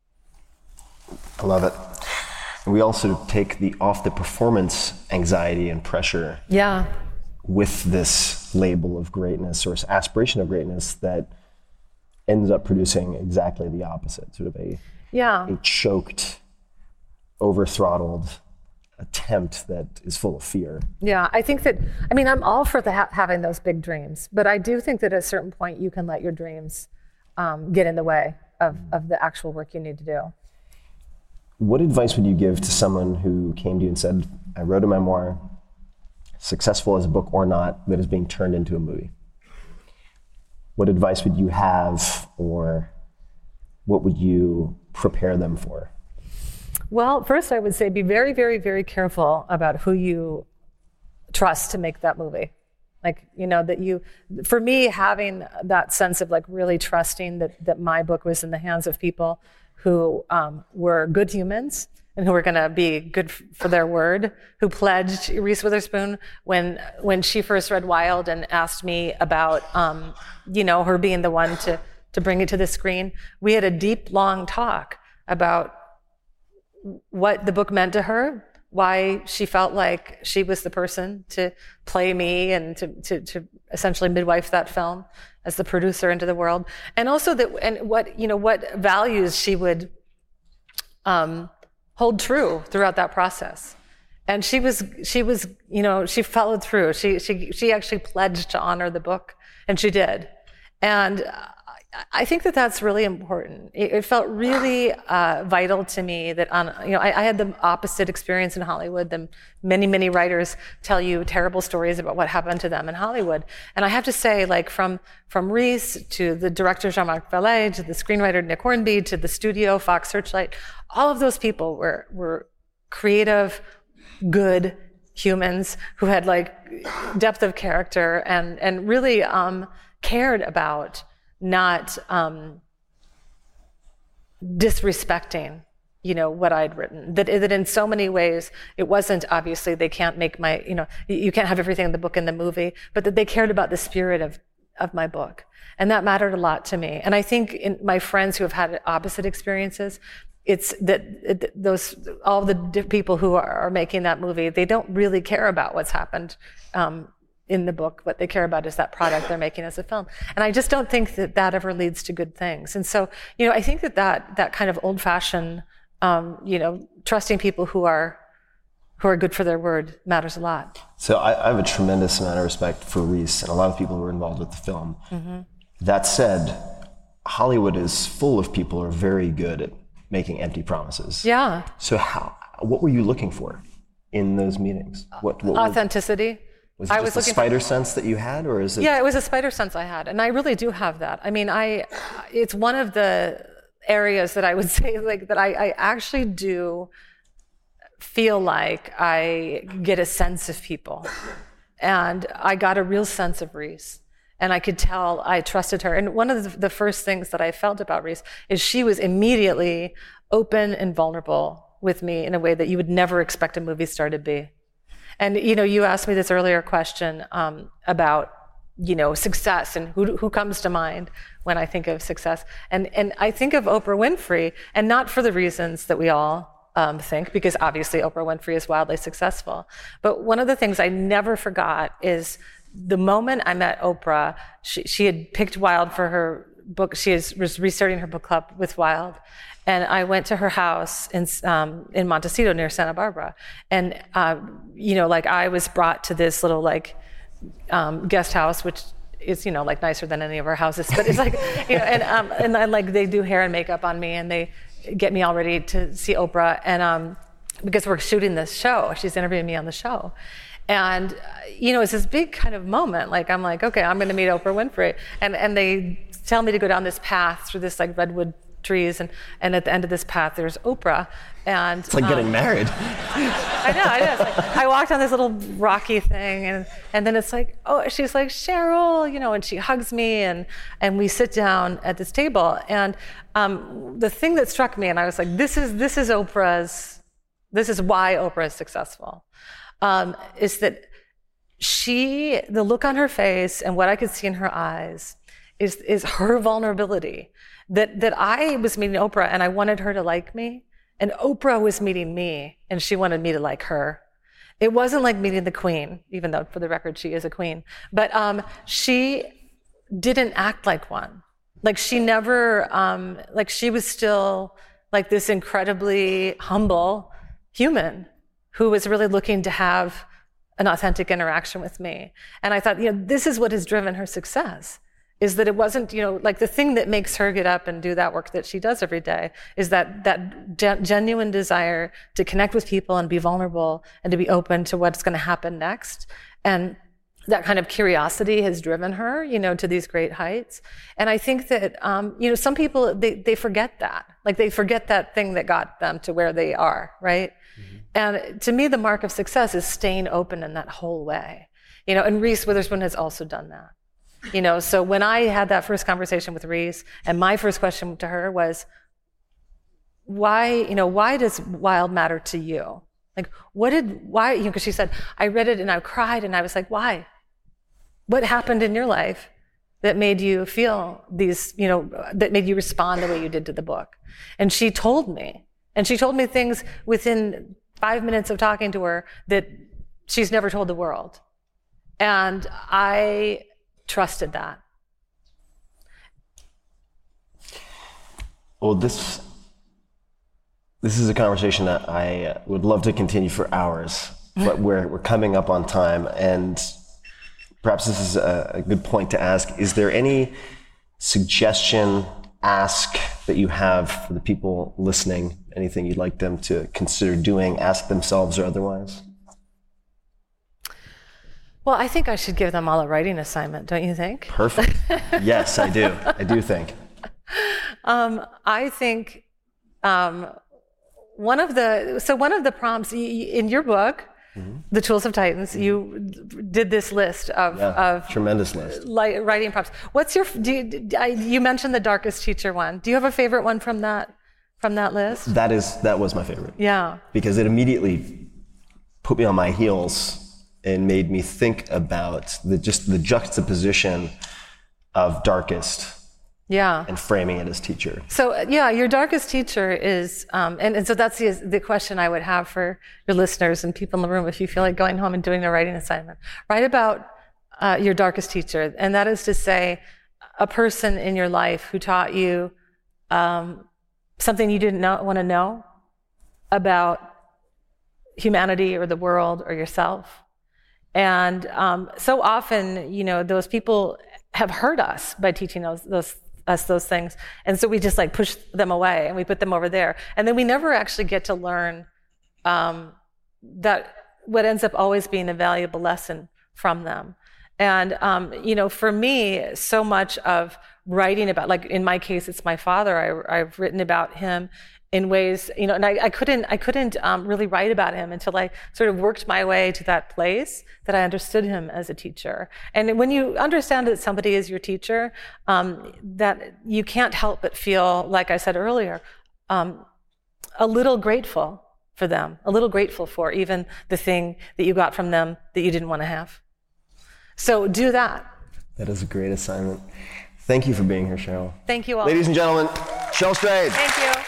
I love it. And we also take the off the performance anxiety and pressure. Yeah. With this label of greatness or aspiration of greatness that ends up producing exactly the opposite, sort of a, yeah. a choked over-throttled attempt that is full of fear. Yeah, I think that, I mean, I'm all for the ha- having those big dreams, but I do think that at a certain point you can let your dreams um, get in the way of, of the actual work you need to do. What advice would you give to someone who came to you and said, I wrote a memoir, successful as a book or not, that is being turned into a movie? What advice would you have, or what would you prepare them for? Well, first I would say be very, very, very careful about who you trust to make that movie. Like, you know, that you, for me, having that sense of like really trusting that, that my book was in the hands of people who um, were good humans and who were going to be good f- for their word, who pledged Reese Witherspoon when when she first read Wild and asked me about, um, you know, her being the one to, to bring it to the screen. We had a deep, long talk about what the book meant to her, why she felt like she was the person to play me and to, to, to essentially midwife that film as the producer into the world. And also that, and what, you know, what values she would um, hold true throughout that process. And she was, she was, you know, she followed through. She, she, she actually pledged to honor the book, and she did. And I think that that's really important. It, it felt really uh, vital to me that on, you know, I, I had the opposite experience in Hollywood. The many, many writers tell you terrible stories about what happened to them in Hollywood. And I have to say, like from, from Reese to the director Jean-Marc Vallée, to the screenwriter Nick Hornby, to the studio Fox Searchlight, all of those people were, were creative, good humans who had like depth of character and, and really um, cared about not um, disrespecting, you know, what I'd written. That, that in so many ways, it wasn't obviously they can't make my, you know, you can't have everything in the book in the movie, but that they cared about the spirit of, of my book. And that mattered a lot to me. And I think in my friends who have had opposite experiences, it's that it, those, all the people who are, are making that movie, they don't really care about what's happened um, in the book. What they care about is that product they're making as a film. And I just don't think that that ever leads to good things. And so, you know, I think that that, that kind of old-fashioned, um, you know, trusting people who are who are good for their word matters a lot. So I, I have a tremendous amount of respect for Reese and a lot of people who were involved with the film. Mm-hmm. That said, Hollywood is full of people who are very good at making empty promises. Yeah. So how, what were you looking for in those meetings? What, what Authenticity. Was it I just was a spider for, sense that you had, or is it? Yeah, it was a spider sense I had, and I really do have that. I mean, I, it's one of the areas that I would say like that I, I actually do feel like I get a sense of people, and I got a real sense of Reese, and I could tell I trusted her. And one of the, the first things that I felt about Reese is she was immediately open and vulnerable with me in a way that you would never expect a movie star to be. And, you know, you asked me this earlier question um, about, you know, success and who who comes to mind when I think of success. And and I think of Oprah Winfrey, and not for the reasons that we all um, think, because obviously Oprah Winfrey is wildly successful. But one of the things I never forgot is the moment I met Oprah, she, she had picked Wild for her book. She is, was restarting her book club with Wild. And I went to her house in um, in Montecito near Santa Barbara, and uh, you know, like I was brought to this little like um, guest house, which is you know like nicer than any of our houses, but it's like you know, and um, and then like they do hair and makeup on me, and they get me all ready to see Oprah, and um, because we're shooting this show, she's interviewing me on the show. And, uh, you know, it's this big kind of moment. Like, I'm like, okay, I'm going to meet Oprah Winfrey. And and they tell me to go down this path through this, like, redwood trees. And, and at the end of this path, there's Oprah. And it's like um, getting married. I know, I know. It's like, I walked on this little rocky thing. And, and then it's like, oh, she's like, Cheryl, you know, and she hugs me. And, and we sit down at this table. And um, the thing that struck me, and I was like, this is this is Oprah's, this is why Oprah is successful. Um, is that she, the look on her face and what I could see in her eyes is is her vulnerability. That that I was meeting Oprah and I wanted her to like me, and Oprah was meeting me and she wanted me to like her. It wasn't like meeting the queen, even though for the record she is a queen, but um, she didn't act like one. Like she never, um, like she was still like this incredibly humble human who was really looking to have an authentic interaction with me. And I thought, you know, this is what has driven her success, is that it wasn't, you know, like the thing that makes her get up and do that work that she does every day is that that gen- genuine desire to connect with people and be vulnerable and to be open to what's going to happen next. And that kind of curiosity has driven her, you know, to these great heights. And I think that, um, you know, some people, they, they forget that. Like they forget that thing that got them to where they are, right? Mm-hmm. And to me, the mark of success is staying open in that whole way. You know, and Reese Witherspoon has also done that. You know, so when I had that first conversation with Reese, and my first question to her was, why, you know, why does Wild matter to you? Like, what did, why, you know, because she said, I read it and I cried, and I was like, why? What happened in your life that made you feel these, you know, that made you respond the way you did to the book? And she told me, and she told me things within five minutes of talking to her that she's never told the world. And I trusted that. Well, this this is a conversation that I would love to continue for hours, but we're we're coming up on time, and perhaps this is a, a good point to ask: is there any suggestion, ask that you have for the people listening? Anything you'd like them to consider doing, ask themselves or otherwise? Well, I think I should give them all a writing assignment, don't you think? Perfect. Yes, I do. I do think. Um, I think um, one of the, so one of the prompts in your book, mm-hmm. The Tools of Titans, mm-hmm. you did this list of, yeah, of tremendous list. Li- writing prompts. What's your, do you, I, you mentioned the Darkest Teacher one. Do you have a favorite one from that, from that list? That is, that was my favorite. Yeah. Because it immediately put me on my heels and made me think about the just the juxtaposition of Darkest, yeah, and framing it as teacher. So yeah, your Darkest Teacher is, um, and, and so that's the, the question I would have for your listeners and people in the room if you feel like going home and doing a writing assignment. Write about uh, your Darkest Teacher, and that is to say, a person in your life who taught you um, something you didn't know, want to know about humanity or the world or yourself. And um, so often, you know, those people have hurt us by teaching those, those us those things, and so we just like push them away and we put them over there, and then we never actually get to learn um, that what ends up always being a valuable lesson from them. And um, you know, for me, so much of writing about, like in my case, it's my father. I, I've written about him in ways, you know, and I, I couldn't, I couldn't um, really write about him until I sort of worked my way to that place that I understood him as a teacher. And when you understand that somebody is your teacher, um, that you can't help but feel, like I said earlier, um, a little grateful for them, a little grateful for even the thing that you got from them that you didn't want to have. So do that. That is a great assignment. Thank you for being here, Cheryl. Thank you all. Ladies and gentlemen, Cheryl Strayed. Thank you.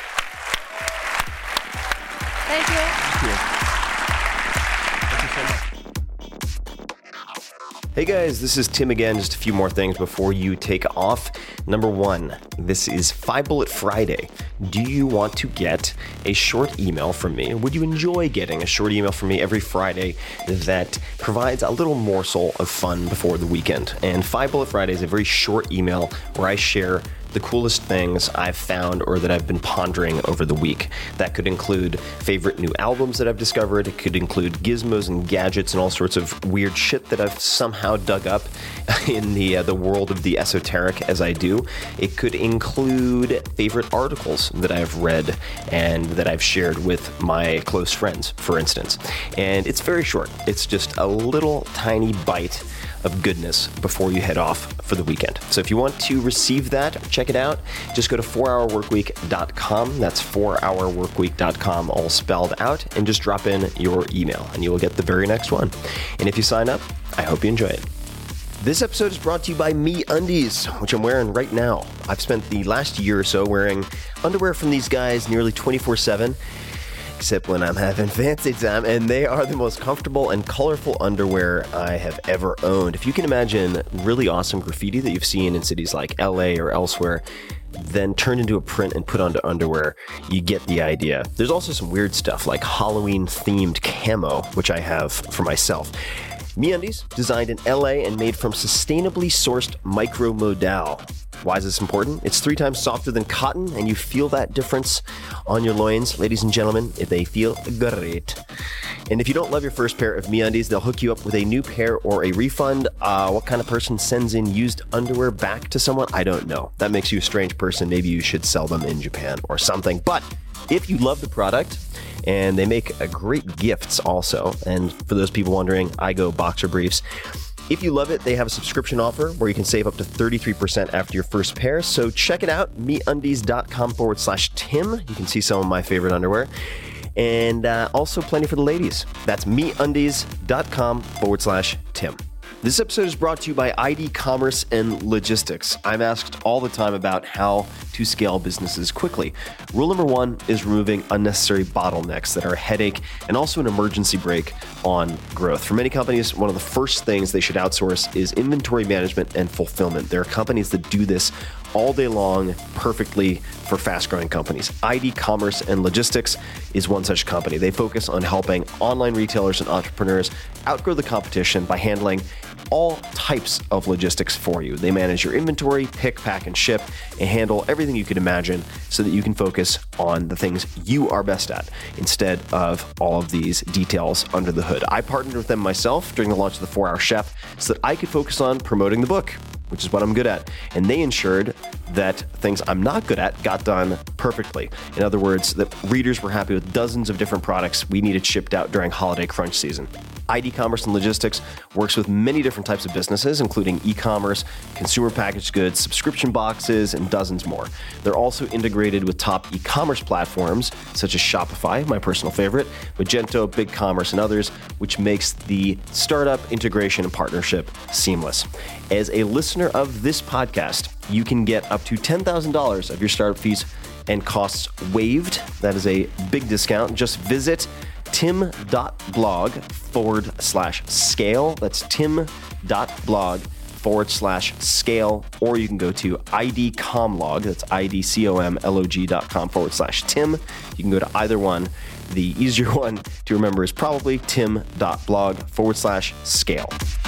Thank you. Thank you. Thank you so much. Hey guys, this is Tim again. Just a few more things before you take off. Number one, this is Five Bullet Friday. Do you want to get a short email from me? Would you enjoy getting a short email from me every Friday that provides a little morsel of fun before the weekend? And Five Bullet Friday is a very short email where I share the coolest things I've found or that I've been pondering over the week. That could include favorite new albums that I've discovered. It could include gizmos and gadgets and all sorts of weird shit that I've somehow dug up in the uh, the world of the esoteric as I do. It could include favorite articles that I've read and that I've shared with my close friends, for instance. And it's very short. It's just a little tiny bite of goodness before you head off for the weekend. So if you want to receive that, check it out. Just go to four hour work week dot com. That's four hour work week dot com, all spelled out, and just drop in your email and you will get the very next one. And if you sign up, I hope you enjoy it. This episode is brought to you by MeUndies, which I'm wearing right now. I've spent the last year or so wearing underwear from these guys nearly twenty-four seven. Except when I'm having fancy time, and they are the most comfortable and colorful underwear I have ever owned. If you can imagine really awesome graffiti that you've seen in cities like L A or elsewhere, then turned into a print and put onto underwear. You get the idea. There's also some weird stuff like Halloween-themed camo, which I have for myself. MeUndies, designed in L A and made from sustainably sourced micromodal. Why is this important? It's three times softer than cotton, and you feel that difference on your loins, ladies and gentlemen. They feel great. And if you don't love your first pair of MeUndies, they'll hook you up with a new pair or a refund. Uh, what kind of person sends in used underwear back to someone? I don't know. That makes you a strange person. Maybe you should sell them in Japan or something. But if you love the product, and they make a great gifts also, and for those people wondering, I go boxer briefs. If you love it, they have a subscription offer where you can save up to thirty-three percent after your first pair. So check it out, MeUndies.com forward slash Tim. You can see some of my favorite underwear. And uh, also plenty for the ladies. That's MeUndies.com forward slash Tim. This episode is brought to you by I D Commerce and Logistics. I'm asked all the time about how to scale businesses quickly. Rule number one is removing unnecessary bottlenecks that are a headache and also an emergency brake on growth. For many companies, one of the first things they should outsource is inventory management and fulfillment. There are companies that do this all day long perfectly for fast-growing companies. I D Commerce and Logistics is one such company. They focus on helping online retailers and entrepreneurs outgrow the competition by handling all types of logistics for you. They manage your inventory, pick, pack, and ship, and handle everything you can imagine so that you can focus on the things you are best at instead of all of these details under the hood. I partnered with them myself during the launch of the four hour Chef so that I could focus on promoting the book, which is what I'm good at. And they ensured that things I'm not good at got done perfectly. In other words, that readers were happy with dozens of different products we needed shipped out during holiday crunch season. I D Commerce and Logistics works with many different types of businesses, including e-commerce, consumer packaged goods, subscription boxes, and dozens more. They're also integrated with top e-commerce platforms such as Shopify, my personal favorite, Magento, BigCommerce, and others, which makes the startup integration and partnership seamless. As a listener of this podcast, you can get up to ten thousand dollars of your startup fees and costs waived. That is a big discount. Just visit tim.blog forward slash scale. That's tim.blog forward slash scale. Or you can go to idcomlog. That's I-D-C-O-M-L-O-G dot com forward slash Tim. You can go to either one. The easier one to remember is probably tim.blog forward slash scale.